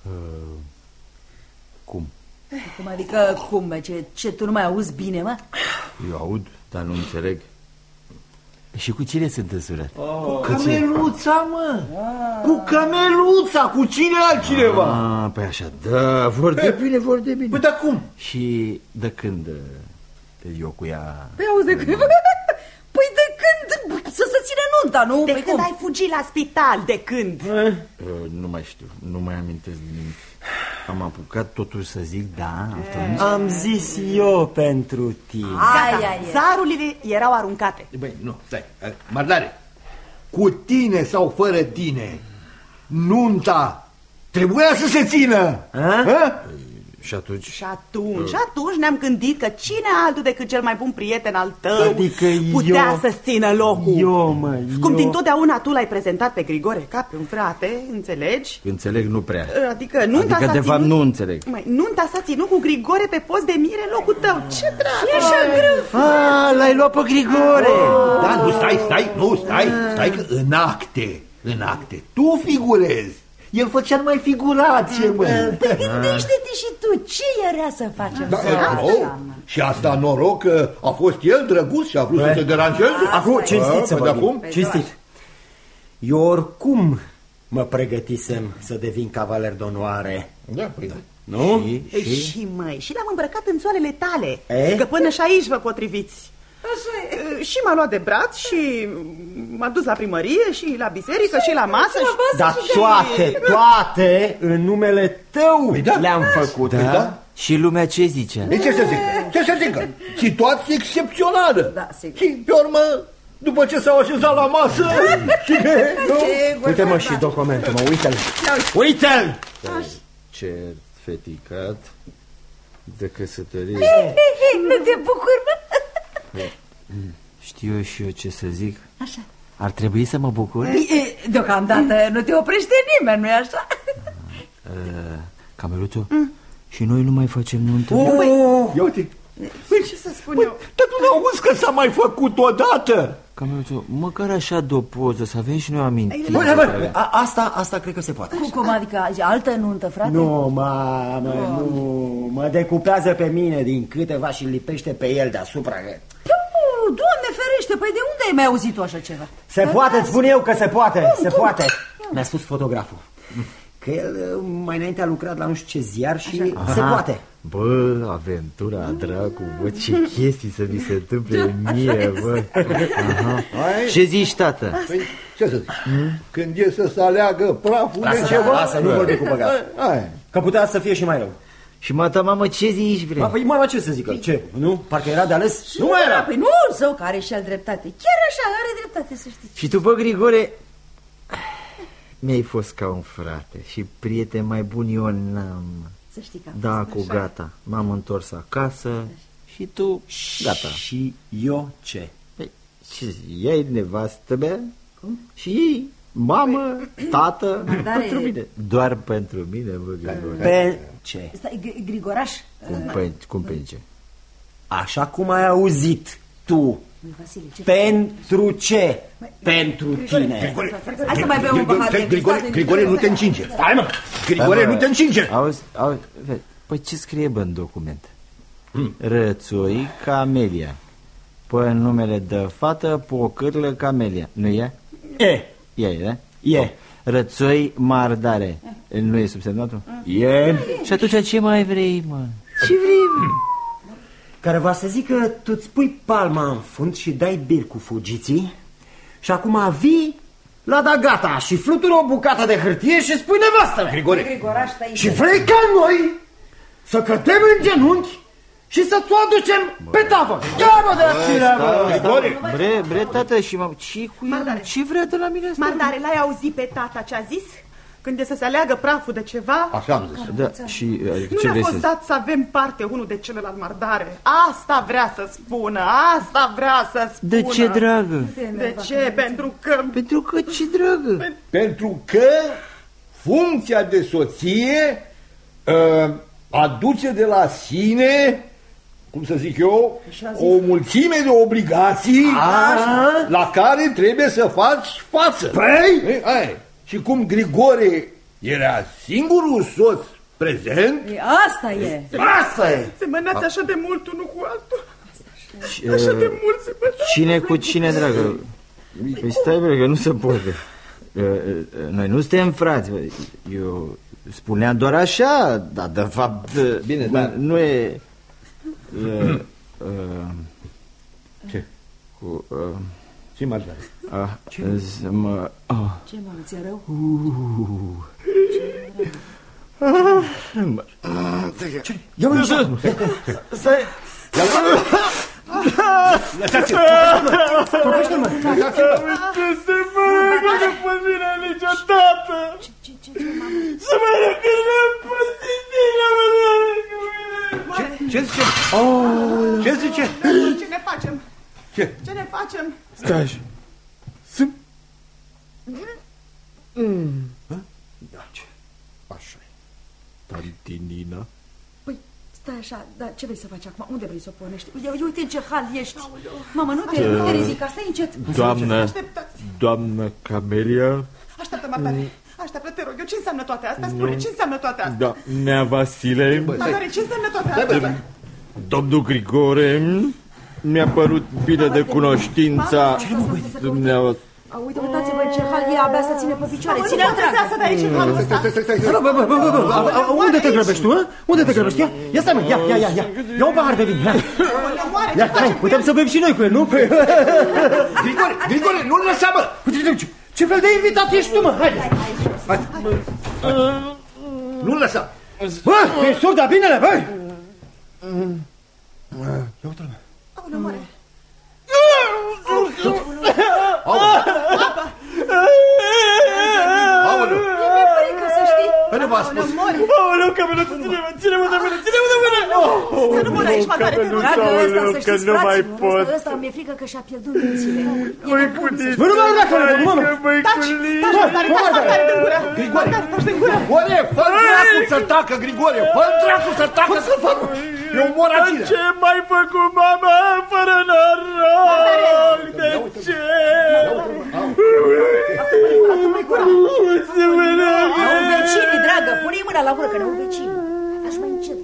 S7: Cum?
S5: Cum adică cum? Ce tu nu mai auzi bine, mă?
S7: Eu aud, dar nu înțeleg. Și cu cine sunt însurat?
S4: Cu Cameluța, mă! Cu Cameluța, cu cine altcineva?
S7: Păi așa, da, foarte bine, foarte bine.
S4: Păi, dar cum?
S7: Și de când eu cu ea...
S5: Păi auzi de când? Păi de când să se ține nunta, nu?
S3: De
S5: Păi
S3: când
S5: cum?
S3: ai fugit la spital, de când?
S7: Nu mai știu, nu mai amintesc nimic. Am apucat totuși să zic da atunci.
S6: Am zis eu pentru tine.
S3: Gata, zarurile erau aruncate.
S4: Băi, nu, stai, Mardare, cu tine sau fără tine, nunta trebuia să se țină.
S7: Și atunci?
S3: Și atunci ne-am gândit că cine altul decât cel mai bun prieten al tău
S6: Adică
S3: putea
S6: eu-
S3: să-ți țină locul. Cum
S6: eu-
S3: dintotdeauna tu l-ai prezentat pe Grigore ca pe un frate, înțelegi?
S7: Înțeleg, nu prea.
S3: Adică nunta
S7: Adică
S3: s-a
S7: de fapt
S3: ținut...
S7: nu înțeleg.
S3: Măi, nunta s-a ținut cu Grigore pe post de mire în locul tău. Ce dragă! E așa greu!
S7: L-ai luat pe Grigore.
S4: Da, nu, stai, că în acte, tu figurezi. El făcea numai figurație, mă.
S5: Gândește-te și tu, ce era să facem?
S4: Da,
S5: Așa, mă.
S4: și asta noroc că a fost el drăguț și a vrut să te deranjeze.
S6: Acum, cinstit să
S4: păi,
S6: vorbim.
S4: acum?
S6: Cinstit. Eu oricum mă pregătisem să devin cavaler d'onoare.
S4: Da, păi da.
S6: Nu?
S3: Și l-am îmbrăcat în țoalele tale.
S6: E?
S3: Că până și aici vă potriviți. Și m-a luat de braț și m-a dus la primărie și la biserică și la masă.
S6: Dar toate în numele tău le-am făcut.
S7: Da? Și lumea ce zice?
S4: De ce să zică? Ce să zică? Situație excepțională.
S5: Da, sigur.
S4: Și pe urmă, după ce s-au așezat la masă,
S6: Uite-mă și documentul, mă, uite-l. Uite-l!
S7: Certificat de căsătorie.
S5: Nu te bucur, mă?
S7: Știu și eu ce să zic.
S5: Așa.
S7: Ar trebui să mă bucur?
S5: Deocamdată nu te oprește nimeni, nu-i așa?
S7: Cameluțo, și noi nu mai facem nuntă?
S4: ia uite.
S3: Ce să spun eu?
S4: Dar tu nu auzi că s-a mai făcut odată?
S7: Cameluțo, măcar așa de o poză, să avem și noi amintiri.
S6: Bă, asta cred că se poate.
S5: Cum adică altă nuntă, frate?
S6: Nu, mamă, nu. Mă decupează pe mine din câteva și lipește pe el deasupra.
S5: Doamne ferește, păi de unde ai mai auzit tu așa ceva?
S6: Se poate, îți spun eu că se poate, se poate. Mi-a spus fotograful că el mai înainte a lucrat la nu știu ce ziar și se poate.
S7: Bă, aventura, dracu, bă, ce chestii să mi se întâmple mie, bă. Ce zici, tată?
S4: Păi, ce să zic? Când e să se aleagă praful de ceva...
S6: Lasă, nu vorbi cu băgat.
S4: Hai.
S6: Că putea să fie și mai rău.
S7: Și mata, mamă, ce zici, bre?
S6: Păi, mama, ce să zică? Ce? Nu? Parcă era de ales? Nu mai era.
S5: Păi nu, zău, că are și el dreptate. Chiar așa, are dreptate, să știi.
S7: Și tu, bă, Grigore, mi-ai fost ca un frate și prieten mai bun eu n-am.
S5: Să știi că
S7: Da, cu gata, m-am întors acasă și tu, gata.
S6: Și eu ce?
S7: Păi, ce zici, ea e nevastă mea și ei, mamă, tată, pentru mine. Doar pentru mine, bă, Grigore.
S6: Pe ce?
S5: Stai, Grigoraș.
S7: Cum pe ce?
S6: Așa cum ai auzit tu.
S5: Vasile, ce?
S6: Pentru ce? Pentru tine.
S5: Hai să mai bem un pahar de
S4: Grigore, nu te încinge. Stai, mă! Grigore, nu te încinge.
S7: Auzi, păi ce scrie, bă, în document? Rățoi Camelia. Pe numele de fată, Pocârlă Camelia. Nu e?
S6: E.
S7: E, da?
S6: E.
S7: Rățoi Mardare. Nu e subsemnatul?
S6: E.
S7: Și atunci ce mai vrei, mă? Ce vrei, mă?
S6: Care va să zică tu-ți pui palma în fund și dai bir cu fugiții și acum vii la da gata și flutură o bucată de hârtie și spui nevastă.
S4: Grigore.
S5: Grigoraș, stai.
S6: Și vrei ca noi să cădem în genunchi și să-ți o aducem pe tavă. Ia, mă, de la cine,
S7: Bre, tată, și ce cu el? Ce vrea de la mine asta?
S3: Mardare, l-ai auzit pe tata ce a zis? când e să se aleagă praful de ceva...
S4: Așa am zis.
S7: Da, și
S3: Nu
S7: ce
S3: ne-a
S7: vrei
S3: fost
S7: să...
S3: dat să avem parte unul de celălalt, Mardare. Asta vrea să spună, asta vrea să spună.
S7: De ce, dragă?
S3: De ce? Pentru că...
S7: Pentru că ce, dragă?
S4: Pentru că funcția de soție aduce de la sine, cum să zic eu, o mulțime de obligații la care trebuie să faci față.
S2: Păi?
S4: Și cum Grigore era singurul soț prezent...
S5: Asta e.
S2: Asta e.
S3: Semănați așa de mult unul cu altul. Așa de mult semănați.
S7: Cine cu cine, dragă? Păi stai, bă, că nu se poate. Noi nu suntem frați. Eu spuneam doar așa, dar de fapt...
S4: Bine, dar...
S7: Nu e...
S4: Ce?
S7: Cu...
S4: Ce Mardare?
S5: Ce mă, ți-e rău?
S2: Ia mă, stai.
S4: Lăsați-l!
S2: Vorbește-mă!
S3: Ce se mărăcă pe mine niciodată! Să mă răcâră pe tine!
S4: Ce zice? Ce zice?
S3: Ce ne facem?
S4: Ce?
S3: Ce ne facem?
S2: Stai așa.
S4: Da, ce? Așa e.
S7: Tantinina.
S5: Păi, stai așa, dar ce vrei să faci acum? Unde vrei să o pornești? Uite în ce hal ești. Mamă, nu te ridica, stai încet.
S7: Doamnă Camelia.
S3: Așteaptă, Mardare. Așteaptă, te rog eu, ce înseamnă toate astea? Spune, ce înseamnă toate astea?
S7: Da, Nea Vasile.
S3: Mardare, ce înseamnă toate astea?
S7: Domnul Grigore, mi-a părut bine de cunoștința dumneavoastră.
S5: Uitați-vă în ce hal e, abia să ține pe picioare. Ține-l, dragă!
S3: de aici în halul ăsta.
S2: Bă, unde te grăbești tu, hă? Unde te grăbești? Ia stai, mă, ia. Ia un pahar de vin, ia. Hai, putem să bem și noi cu el, nu?
S4: Grigore, nu-l lăsa, mă!
S2: Ce fel de invitat ești tu, mă? Haide!
S4: Nu-l lăsa!
S2: Bă, e surda, binele, băi!
S4: Ia uite-l, mă!
S3: Aoleu, moare.
S4: Aoleu!
S5: Mi-e frică, să știi.
S4: Păi nu v-a spus?
S3: Aoleu, Cameluțu, ține-mă de mână! Să nu mor aici, Mardare, te rog.
S5: Dragă, ăsta, să știți, fraților, ăsta mi-e frică că și-a pierdut mințile.
S2: Bă, nu mă urca, Cameluțu, nu mă!
S3: Taci, Mardare, de gură!
S4: Grigore,
S3: taci de gură!
S4: Grigore, fă-l dracu să tacă, Grigore! Fă-l dracu să tacă! Să-l fac! E o moracine!
S3: Ce m-ai făcut, mama, fără noroc? De ce?
S5: N-au vecinii, dragă, pune-i mâna la gură, că n-au vecinii. Așa mai încet.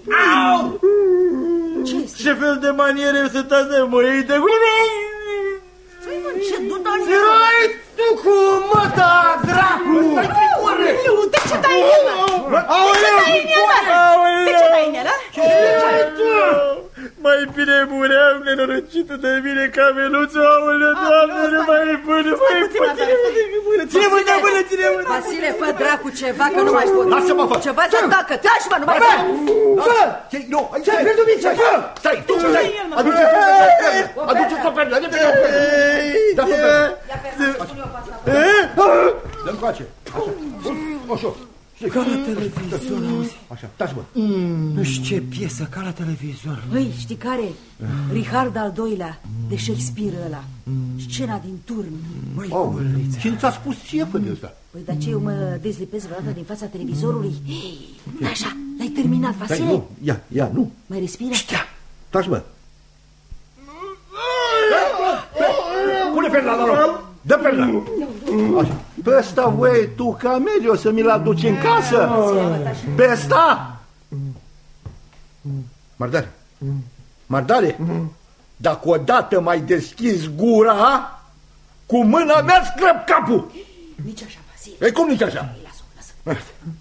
S5: Ce este?
S6: Ce fel de maniere sunt astea, măi, de gură?
S5: Păi, mă, ce du-dar?
S2: Ai tu cu măta, dracu!
S3: De ce dai în el, mă? De ce dai în el,
S6: Mai bine muream nenorocită de mine, Cameluțu, aoleu, Doamne, nu mai până, ține-mă de mână, ține-mă.
S5: Vasile, fă dracu ceva, că nu mai pot.
S4: Lasă-mă, fă!
S5: Ceva să tacă, taci, mă, nu mai pot.
S4: Fă! Nu, ți-ai pierdut minția, fă! Stai, tu, stai! Aduceți-o pe mine, da, fă pe mine!
S5: Ia pe mână, spune-o pe asta.
S4: Dă-mi coace! Așa!
S2: Ca la televizor, auzi?
S4: Așa, taci-mă!
S2: Nu știu ce piesă, ca la televizor.
S5: Păi, știi care? Richard al II-lea, de Shakespeare ăla. Scena din turn.
S4: Cine ți-a spus ție, fă de ăsta?
S5: Păi, dar ce, eu mă dezlipez vreodată din fața televizorului? Așa, l-ai terminat, Vasile?
S4: Nu, ia, nu!
S5: Mai respiră?
S4: Taci-mă! Pune pe la noroc! Dă pe la! Așa. Pe ăsta voie tu, Camelio, să mi-l aduci în casă? Pe ăsta? Mardare, dacă odată mai deschizi gura, cu mâna mea scrăp capul!
S5: Nici așa, Vasile.
S4: Ei, cum nici așa?
S5: Lasă.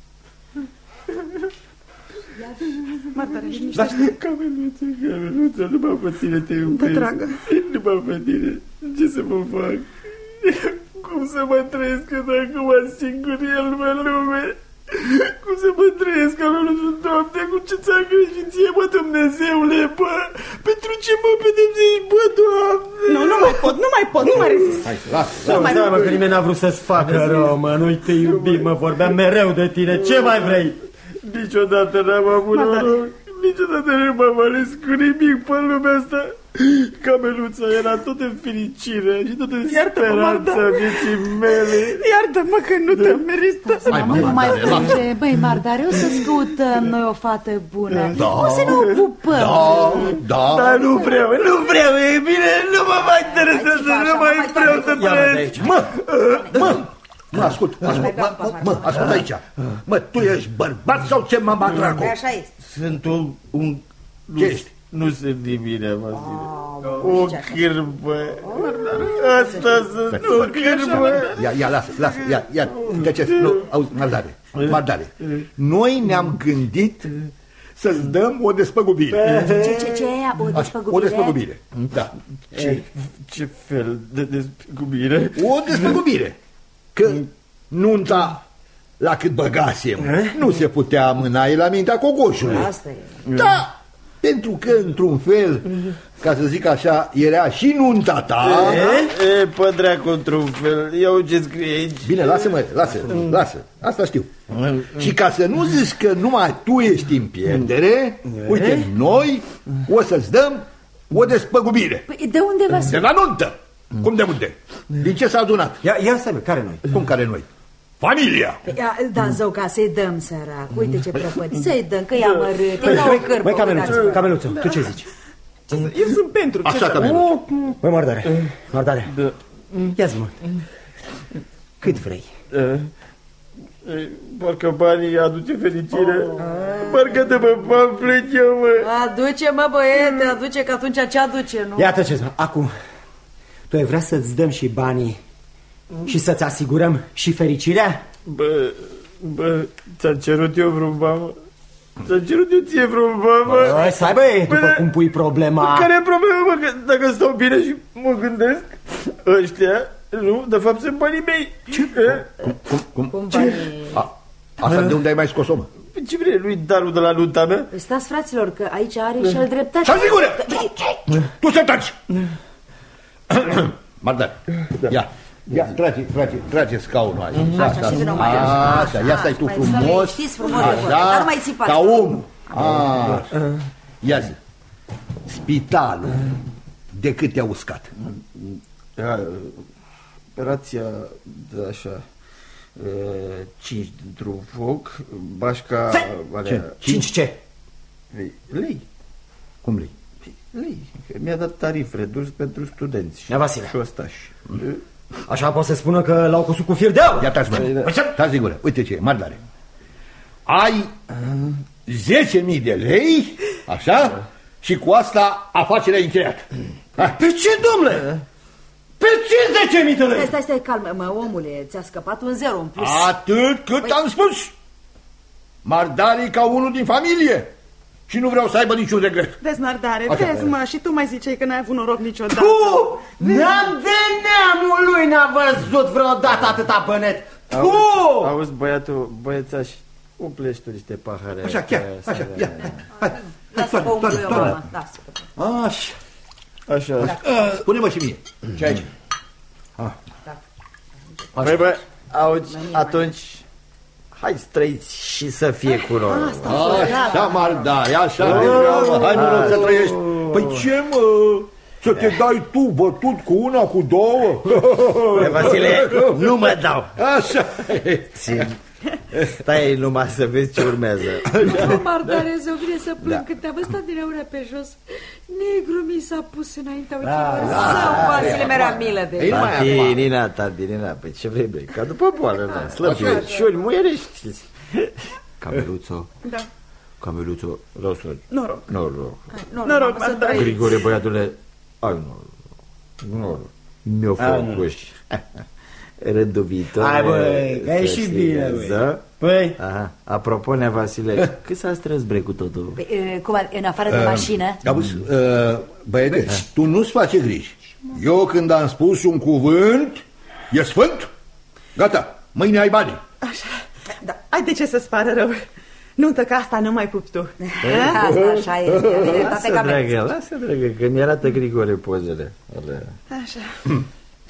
S3: Mardare, liniștește.
S6: Cameluță, numai pe tine te iubesc.
S3: Te dragă.
S6: Numai pe tine. Ce să mă fac? Cum să mă trăiesc dacă mă singur el pe lume? Cum să mă trăiesc, Cameluță, Doamne, cu ce ți-a greșit ție, bă, Dumnezeule, bă? Pentru ce mă pedepsești, bă, Doamne?
S3: Nu mai pot, nu mai rezist.
S4: Hai, lasă.
S6: Stai, mă, că nimeni n-a vrut să-ți facă rău, mă. Nu-i te iubim, mă, vorbeam mereu de tine. Ce mai vrei?
S2: Niciodată n-am avut noroc. Niciodată nu m-am ales cu nimic pe lumea asta. Cameluța era tot în fericire și tot în speranța vieții mele.
S3: Iartă-mă că nu te merită.
S5: Nu mai plânge, băi Mardare, o să-ți căutăm noi o fată bună. O să ne ocupăm.
S4: Da.
S2: Dar nu vreau, e bine, nu mă mai interesează, nu mai vreau să trăiesc.
S4: Mă, ascult aici. Mă, tu ești bărbat sau ce, mama dracu?
S5: Așa este.
S7: Sunt un...
S4: Ce ești?
S7: Nu sunt nimeni, Vasile.
S2: O cârbă. Asta sunt, o cârbă.
S4: Ia, lasă, ia, tăceți, nu, auzi, Mardare. Noi ne-am gândit să-ți dăm o despăgubire.
S5: Ce e aia? O
S4: despăgubire? Da.
S2: Ce fel de despăgubire?
S4: O despăgubire. Că nunta, la cât băgasem, nu se putea amâna, e la mintea cocoșului.
S5: Asta e.
S4: Da, pentru că, într-un fel, ca să zic așa, era și nunta ta.
S2: Pă dracu, într-un fel, iau ce scrie aici.
S4: Bine, lasă, asta știu. Și ca să nu zici că numai tu ești în pierdere, uite, noi o să-ți dăm o despăgubire.
S5: Păi de unde va
S4: De la nuntă. Cum de unde? Din ce s-a adunat?
S6: Ia stai, care noi?
S4: Cum care noi? Familia!
S5: Da, zău, ca să-i dăm, sărac. Uite ce prăpădit. Să-i dăm, că e amărât. Îi dau o cârpă.
S6: Băi, Cameluță, tu ce zici?
S3: Eu sunt pentru.
S4: Așa, Cameluță.
S6: Băi, Mardare. Ia zi, mă. Cât vrei?
S2: Parcă banii aduce fericire. Parcă de mă plec eu, mă.
S5: Aduce, mă, băiete, aduce, că atunci ce aduce, nu?
S6: Iată ce-ți, mă. Acum, tu ai vrea să-ți dăm și banii și să-ți asigurăm și fericirea?
S2: Bă, ți-am cerut eu vreun bani? Ți-am cerut eu ție vreun bani, mă?
S6: Stai, băi, după cum pui problema...
S2: Care e problema, mă? Că dacă stau bine și mă gândesc, ăștia, nu, de fapt sunt banii mei.
S6: Ce?
S5: Cum banii?
S4: Asta de unde ai mai scos-o, mă?
S2: Ce vrei, lui darul de la nunta mea?
S5: Stați, fraților, că aici are și el dreptate.
S4: Și-al sigură! Tu să taci! Mardare, ia, trage scaunul aici. Așa, ia stai tu frumos.
S5: Știți frumos de vorbă, dar mai țipați.
S4: Ca omul. Ia zi, spitalul, de cât te-a uscat?
S7: Operația de așa 5 dintr-un foc, bașca...
S4: Ce?
S6: 5 ce?
S7: Lei.
S4: Cum lei?
S7: Lei. Mi-a dat tarif redus pentru studenți.
S6: Ia, Vasile.
S7: Și ostași.
S6: Așa poate să spună că l-au cusut cu fir de aur.
S4: Ia taci, mă. Taci de gură. Uite ce e, Mardare. Ai 10.000 de lei, așa, și cu asta afacerea încheiată.
S6: Pe ce, domnule? Pe ce 10.000 de lei?
S5: Stai, calmă, mă, omule, ți-a scăpat un zero în plus.
S4: Atât cât am spus. Mardare ca unul din familie și nu vreau să aibă niciun regret.
S3: Vezi, Mardare, vezi, mă, și tu mai ziceai că n-ai avut noroc niciodată.
S6: N-am de neamul lui n-a văzut vreodată atâta bănet.
S7: Auzi, băiețaș, umplești tu niște pahare.
S4: Așa, chiar, așa, ia, hai.
S5: Lasă-vă umplu eu, mama, lasă-vă.
S7: Așa.
S4: Spune-mă și mie, ce aici?
S7: Băi, auzi, atunci... Hai să trăiți și să fie cu noi.
S4: Așa, Mardare, așa de vreau, hai noroc să trăiești. Păi ce, mă? Să te dai tu bătut cu una, cu două?
S7: Vasile, nu mă dau.
S4: Așa.
S7: Stai numai să vezi ce urmează.
S5: Mardare, zău, vine să plâng. Când te-am văzut din eurea pe jos, negru mi s-a pus înaintea ochilor. Zău, Vasile, mi-era milă de el.
S7: Tardinina, păi ce vrei, băi? Ca după boală, slăbiciuni, muierești. Cameluțo.
S3: Da.
S7: Cameluțo, rău să...
S3: Noroc.
S5: Noroc, Mardare.
S7: Grigore, băiatule, ai noroc. Mi-o făcuși. Rândul viitor.
S6: Hai, băi, că e și bine, băi. Păi?
S7: Apropo, Nea Vasile, cât s-a strâns cu totul?
S5: Cum, în afară de mașină?
S4: Auzi, băiete, tu nu-ți face griji. Eu când am spus un cuvânt, e sfânt. Gata, mâine ai banii.
S3: Așa, da. Ai de ce să-ți pară rău? Nu-ntă că asta nu mai pup tu.
S5: Asta așa este.
S7: Lasă, dragă, că mi arată Grigore pozele.
S3: Așa.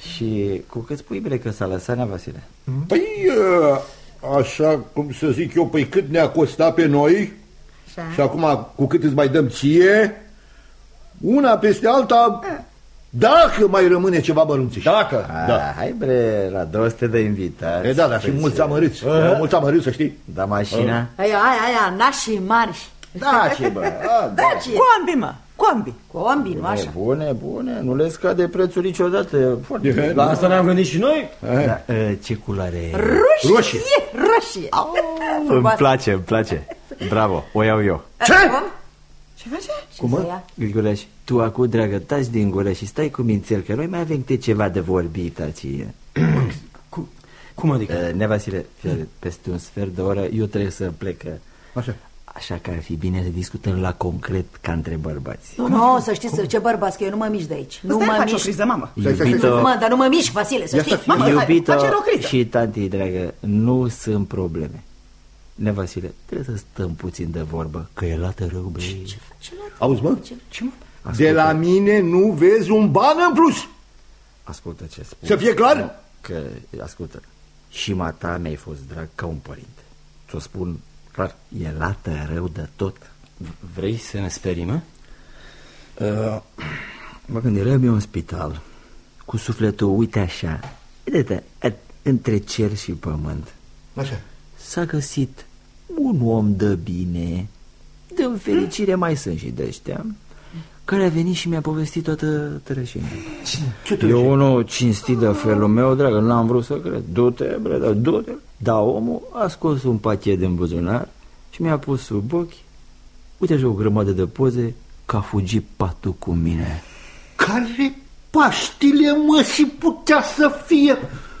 S7: Și cu cât spui, bre, că s-a lăsat, Nea Vasile?
S4: Păi, așa cum să zic eu, păi cât ne-a costat pe noi și acum cu cât îți mai dăm ție, una peste alta, dacă mai rămâne ceva mărunțiș.
S2: Dacă?
S7: Da. Hai, bre, la 200 de invitați.
S4: E, da, și mulți amărâți. Mulți amărâți, să știi.
S7: Da, mașina?
S5: Aia, nașii mari.
S7: Da, ce bă.
S3: Cu ambii, mă, cu ambii.
S5: Cu ambii, nu așa?
S7: Bune, nu le scade prețul niciodată. Foarte.
S2: La asta ne-am gândit și noi.
S7: Da, ce culoare?
S5: Roșie.
S7: Îmi place. Bravo, o iau eu.
S3: Ce face?
S7: Cum? Grigoreș, tu acum, dragă, taci din gură și stai cu mințel, că noi mai avem câte ceva de vorbit aici.
S2: Cum adică?
S7: Nea Vasile, peste un sfert de oră eu trebuie să plec. Așa că ar fi bine să discutăm la concret ca între bărbați.
S5: Nu, să știți ce bărbați, că eu nu mă mișc de aici. Nu mă
S3: faci
S5: mișc.
S3: o criză, mamă.
S5: Mă, dar nu mă mișc, Vasile, să știi.
S7: Iubito
S3: face o criză.
S7: și tanti, dragă, nu sunt probleme. Nea Vasile, trebuie să stăm puțin de vorbă, că e lată rău, bre.
S4: Auzi, mă?
S5: Ce mă?
S4: De la mine nu vezi un ban în plus.
S7: Ascultă ce spun.
S4: Să fie clar?
S7: Că, ascultă, și mata mi-ai fost drag ca un părinte. Ți-o spun clar, e lată rău de tot.
S2: Vrei să ne sperii, mă?
S7: Mă gândeam eu în spital, cu sufletul, uite așa, uite, între cer și pământ.
S4: Așa.
S7: S-a găsit un om de bine, de fericire mai sunt și de ăștia, care a venit și mi-a povestit toată tărășenia. Eu unul cinstit de felul meu, dragă, n-am vrut să cred. Du-te, bre, du-te. Dar omul a scos un pachet din buzunar și mi-a pus sub ochi, uite așa o grămadă de poze, că a fugit patul cu mine.
S4: Care paștile, mă, și putea să fie?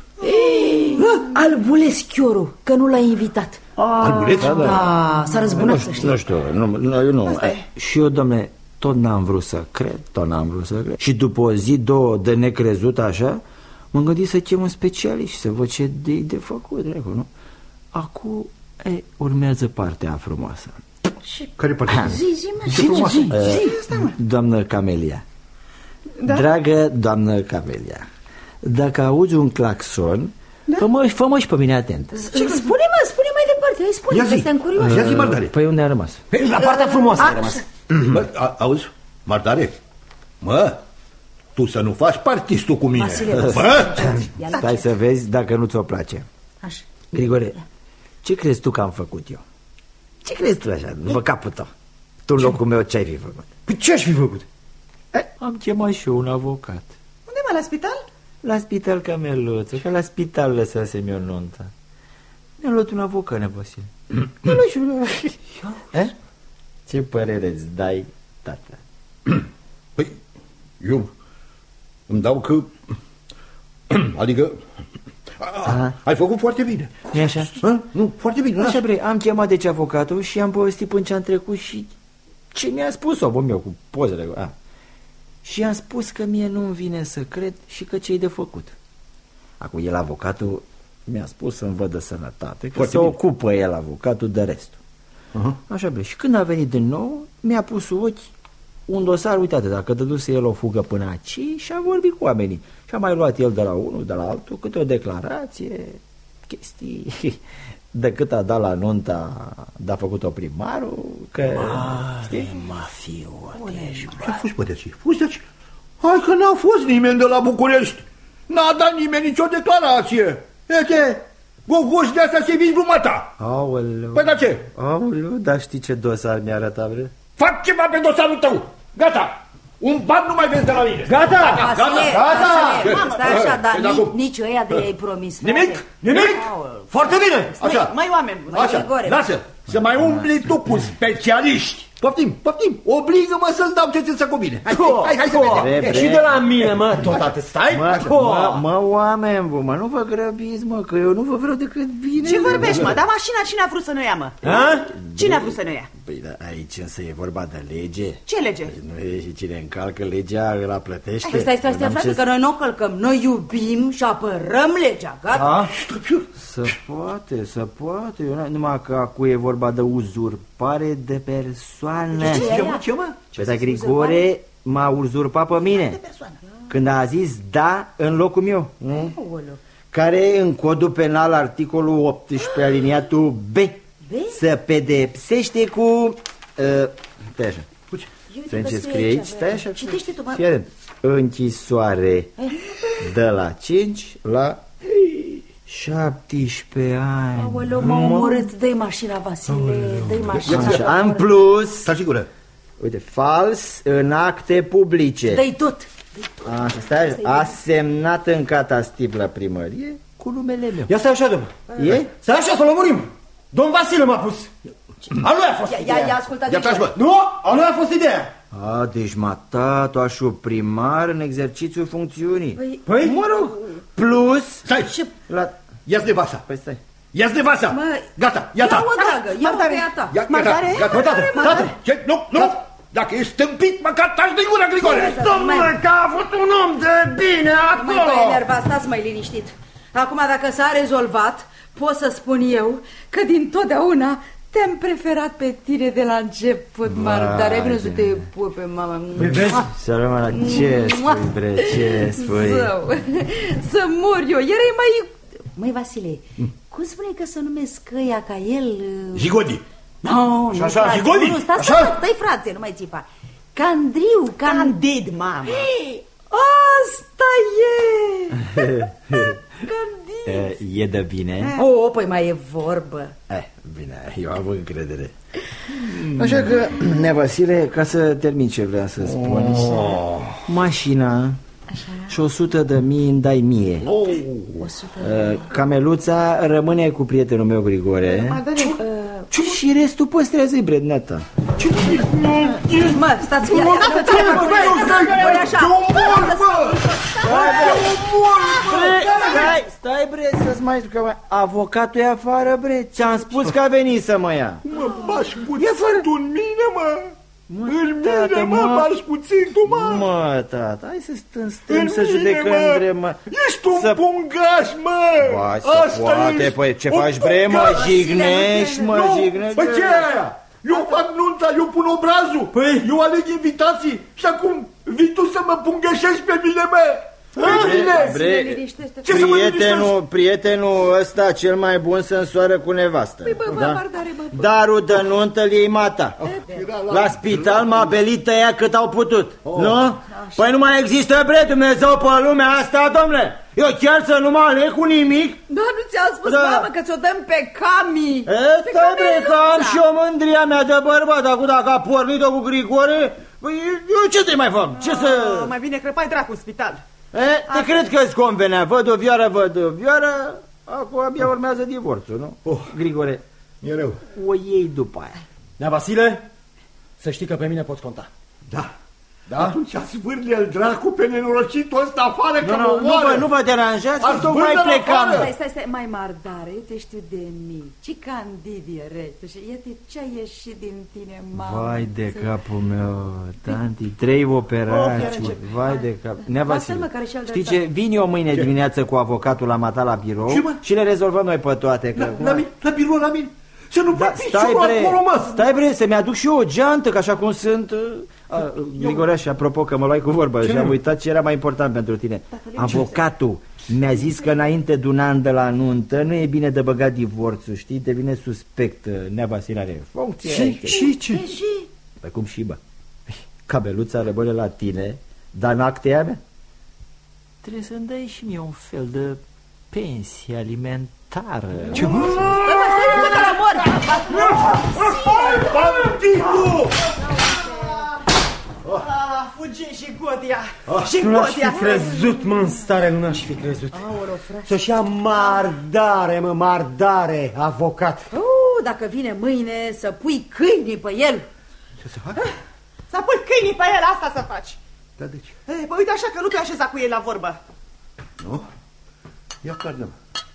S5: Albuleț Chioru, că nu l-ai invitat.
S4: Albuleț?
S5: Da, s-a răzbunat, să știi.
S7: Nu știu, nu. Și eu, domne, tot n-am vrut să cred, Și după o zi, două de necrezut așa, m-am gândit să chem un specialist și să văd ce de făcut, dracu, nu? Acum urmează partea frumoasă.
S4: Care parte?
S5: Zi.
S7: Doamnă Camelia, dragă doamnă Camelia, dacă auzi un claxon, fă-mă și pe mine atent.
S5: Spune mai departe, spune, că suntem curioși.
S4: Ia zi, Mardare.
S7: Păi unde a rămas?
S2: La partea frumoasă a rămas.
S4: Auzi, Mardare, mă, tu să nu faci partistul cu mine.
S5: Vasile,
S7: stai să vezi dacă nu ți-o place.
S5: Așa.
S7: Grigore, ce crezi tu că am făcut eu? Ce crezi tu așa, după capul tău? Tu în locul meu ce ai fi făcut?
S2: Păi ce aș fi făcut?
S7: Am chemat și eu un avocat.
S3: Unde, mă, la spital?
S7: La spital, Cameluță, că la spital lăsasem eu nunta. Mi-a luat un avocat, Nea Vasile. Ce părere îți dai, tata?
S4: Păi, eu îmi dau că... Adică... Ai făcut foarte bine.
S7: Nu-i așa?
S4: Nu, foarte bine.
S7: Așa, bre, am chemat deci avocatul și am povestit până ce am trecut și ce mi-a spus omul meu cu pozele. Și am spus că mie nu-mi vine să cred și că ce-i de făcut. Acum el, avocatul, mi-a spus să-mi văd de sănătate, că se ocupă el, avocatul, de restul. Așa, bre, și când a venit din nou, mi-a pus ochi un dosar, uitați, dacă dăduse el o fugă până aici și a vorbit cu oamenii. Și a mai luat el de la unul, de la altul, câte o declarație, chestii, de cât a dat la nunta, a făcut-o primarul, că...
S4: Ce-a fost, bă, de aici? Fuzi de aici? Hai că n-a fost nimeni de la București. N-a dat nimeni nicio declarație. Uite, gogoși de asta se vinzi lumata.
S7: Aoleu.
S4: Păi da ce?
S7: Aoleu, dar știi ce dosar mi-a arătat, bre?
S4: Fac ceva pe dosarul tău. Gata. Un ban nu mai vezi de la mine.
S2: Gata!
S5: Vasile, stai așa, dar nici ăia de ei promis.
S4: Nimic?
S2: Foarte bine!
S4: Așa.
S3: Mai oameni buni.
S4: Așa, lasă, să mai umbli tu cu specialiști. Poftim, obligă-mă să-ți dau ce ți se cuvine. Hai să vedem.
S2: Și de la mine, mă, tot atât stai?
S7: Mă, oameni buni, mă, nu vă grăbiți, mă, că eu nu vă vreau decât bine.
S3: Ce vorbești, mă? Dar mașina cine a vrut să ne ia, mă? Cine a vrut să ne ia?
S7: Păi, da, aici însă e vorba de lege.
S3: Ce lege?
S7: Nu e și cine încalcă legea, îl plătește.
S5: Stai, frate, că noi nu o călcăm. Noi iubim și apărăm legea, gata?
S7: Se poate. Numai că acum e vorba de uzurpare de persoană.
S4: Ce, mă?
S7: Pe da, Grigore, m-a uzurpat pe mine când a zis da în locul meu, nu? Care în codul penal articolul 18 aliniatul B se pedepsește cu stai așa. Să ce scrie aici, stai așa.
S5: Citește tu, mă.
S7: Închisoare de la 5 la 17 ani.
S5: Aoleu, m-a omorât. Dă-i mașina, Vasile, dă-i mașina.
S7: Așa, în plus,
S4: stai sigură.
S7: Uite, fals în acte publice.
S5: Dă-i tot.
S7: Așa, stai, a semnat în catastip la primărie cu numele meu.
S6: Ia stai așa, domnule.
S7: E?
S6: Stai așa, să l omorâm. Domn Vasile m-a pus. A lui a fost ideea.
S5: Ia ascultă.
S6: Nu, a lui a fost ideea.
S7: A, deci matatul primar în exercițiul funcțiunii.
S6: Păi?
S7: Mă rog, plus...
S4: Stai, ia-ți nevasta.
S7: Păi stai.
S4: Ia-ți nevasta. Gata, ia-ta.
S5: Ia-o, dragă, ia-o pe ea ta.
S4: Gata, tată. Nu, dacă ești stâmpit, măcar taci din gură, Grigore.
S2: Domnule, că a avut un om de bine acolo.
S5: Măi, băi, enervat, stați mai liniștit. Acum, dacă s-a rezolvat, pot să spun eu că din totdeauna te-am preferat pe tine de la început, Mardar. Ai vrut să te pupe, mama.
S7: Să rămână, ce spui, bre, ce spui?
S5: Să mor eu, erai mai... Măi, Vasile, cum spune că să numesc ăia ca el...
S4: Jigodi.
S5: Nu, frate, nu, stai, frate, nu mai țipa. Candid, mamă. Asta e! Candid.
S7: E de bine?
S5: Păi mai e vorbă.
S7: Bine, eu am încredere. Așa că, Nea Vasile, ca să termin ce vreau să spun, mașina și 100.000 îmi dai mie.
S5: 100.
S7: Cameluța rămâne cu prietenul meu Grigore. Și restul păstrează-i bredneata.
S5: Mă, stați,
S7: Stai, bre, să-ți mai zic că avocatul e afară, bre. Ți-am spus că a venit să mă ia.
S4: Mă bași cuțitul în mine, mă. În mine, mă, bași cuțitul, mă.
S7: Mă, tata, hai să stăm să judecăm, bre, mă.
S4: Ești un pungaș, mă.
S7: Ba, să poate, păi ce faci, bre, mă, jignești, mă, jignești.
S4: Păi ce e aia? Eu fac nunta, eu pun obrazul, eu aleg invitații și acum vii tu să mă pungășești pe mine, mă.
S7: Prietenul ăsta cel mai bun să însoară cu nevastă. Darul de nuntă-l iei mata. La spital m-a belit ea cât au putut. Nu? Păi nu mai există, bre, Dumnezeu pe lumea asta, domnule. Eu chiar să nu mă aleg cu nimic?
S5: Da, nu ți-am spus, mamă, că ți-o dăm pe Cami.
S7: Stai, bre, că am și o mândria mea de bărbat. Acum dacă a pornit-o cu Grigore, eu ce să-i mai fac? Ce să...
S3: Mai bine crăpai dracu în spital.
S7: Te cred că îți convenea, văduvioară, acum abia urmează divorțul, nu? Grigore,
S4: e rău.
S7: O iei după aia.
S6: Nea Vasile, să știi că pe mine poți conta.
S4: Da? Atunci zvârle-l dracu pe nenorocitul ăsta afară, că mă omoară.
S7: Nu vă deranjați, că tocmai plecam.
S5: Stai, mai Mardare, eu te știu de mic. Ce Candid e rece și iată ce a ieșit din tine, mamă.
S7: Vai de capul meu, tanti, 3 operații, vai de cap. Nea Vasile, știi ce, vin eu mâine dimineață cu avocatul la mata la birou și le rezolvăm noi pe toate.
S4: La birou, la mine? Să nu fac
S7: stai, bre, să-mi aduc și eu o geantă, că așa cum sunt... Grigorea, și apropo că mă luai cu vorbă și am uitat ce era mai important pentru tine. Avocatul mi-a zis că înainte de un an de la nuntă nu e bine de băgat divorțul, știi? Devine suspect. Nea Vasile are funcție.
S3: Ce?
S7: Păi cum și, bă? Cabeluța rămâne la tine, dar în actea mea trebuie să-mi dai și mie un fel de pensie alimentară.
S3: Ce mă?
S4: Banditul!
S3: Fugi și Godia.
S6: Nu l-aș fi crezut, mă, în stare, nu l-aș fi crezut. Să-și ia Mardare, avocat.
S5: Dacă vine mâine să pui câinii pe el.
S4: Ce să fac?
S3: Să pui câinii pe el, asta să faci.
S4: Da, de ce?
S3: Păi uite așa că nu te așeza cu ei la vorbă.
S4: Nu? Ia carne.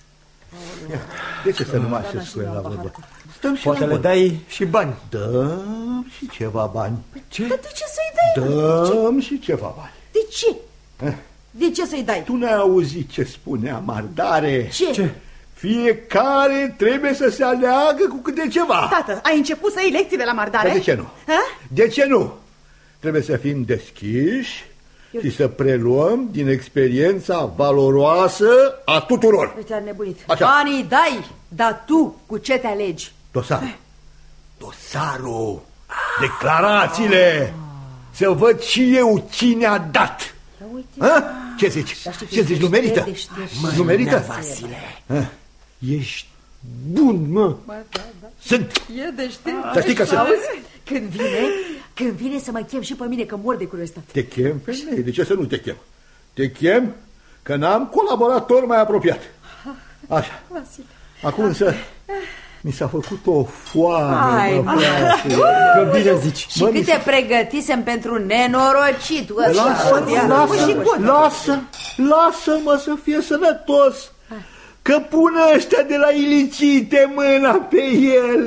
S4: De ce să nu mă așez cu el la vorbă?
S6: Poate le dai și bani.
S4: Dăm și ceva bani.
S5: Ce? Dar de ce să-i dai?
S4: Dăm și ceva bani.
S5: De ce? De ce să-i dai?
S4: Tu n-ai auzit ce spunea Mardare?
S5: Ce?
S4: Fiecare trebuie să se aleagă cu câte ceva.
S3: Tată, ai început să iei lecții de la Mardare?
S4: Dar de ce nu? De ce nu? trebuie să fim deschiși și să preluăm din experiența valoroasă a tuturor.
S5: Te-ai nebunit.
S4: Așa.
S5: Banii dai, dar tu cu ce te alegi?
S4: Dosarul, declarațiile, să văd și eu cine a dat. Ce zici? Ce zici, nu merită? Nu merită?
S6: Vasile, ești bun, mă.
S4: Sunt.
S5: E deștept.
S4: Să știi că sunt.
S5: Când vine să mă chem și pe mine, că mor de curiozitate.
S4: Te chem, femeie? De ce să nu te chem? Te chem că n-am colaborator mai apropiat. Așa. Acum însă mi s-a făcut o foame.
S6: Că bine zici.
S5: Și câte pregătisem pentru nenorocitul ăsta.
S4: Lasă-mă să fie sănătos. Că pun ăștia de la ilicite mâna pe el.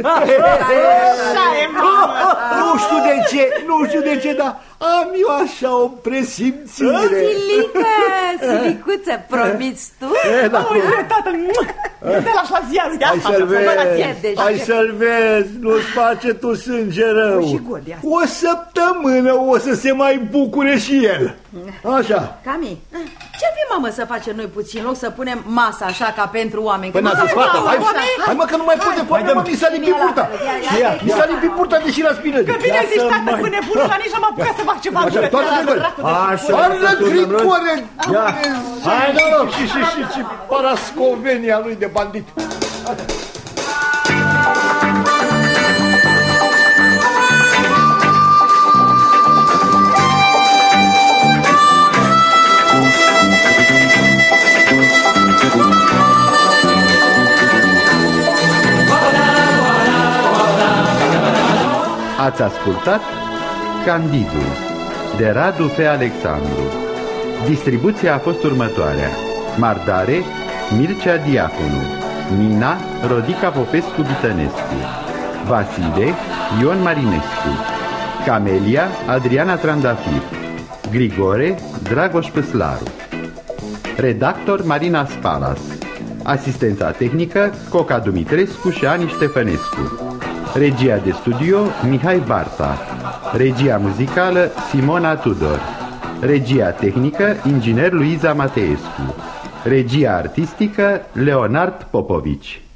S4: Nu știu de ce, dar am eu așa o presimțire.
S5: Silicuță, promiți tu?
S3: Tată, te lași la ziar.
S4: Hai să-l vezi, nu-ți face tu sânge rău. O săptămână o să se mai bucure și el. Așa.
S5: Cami, ce-ar fi, mamă, să facem noi puțin, în loc să punem masa așa ca pentru oameni?
S4: Păi n-a zis fata, hai mă că nu mai pune foame, mă, mi s-a lipit burta. Mi s-a lipit burta deși la spinări.
S3: Că bine zici, tată, până bunul, dar nici n-am apucat să fac ceva.
S4: Așa, toată Grigore! Hai, și parascovenia lui de bandit.
S1: Ați ascultat Candidul de Radu F. Alexandru. Distribuția a fost următoarea: Mardare, Mircea Diaconu; Nina, Rodica Popescu Bitănescu; Vasile, Ion Marinescu; Camelia, Adriana Trandafir; Grigore, Dragoș Păslaru; redactor Marina Spalas; asistența tehnică Coca Dumitrescu și Ani Ștefănescu; regia de studio Mihai Barta; regia muzicală Simona Tudor; regia tehnică inginer Luiza Mateescu; regia artistică Leonard Popovici.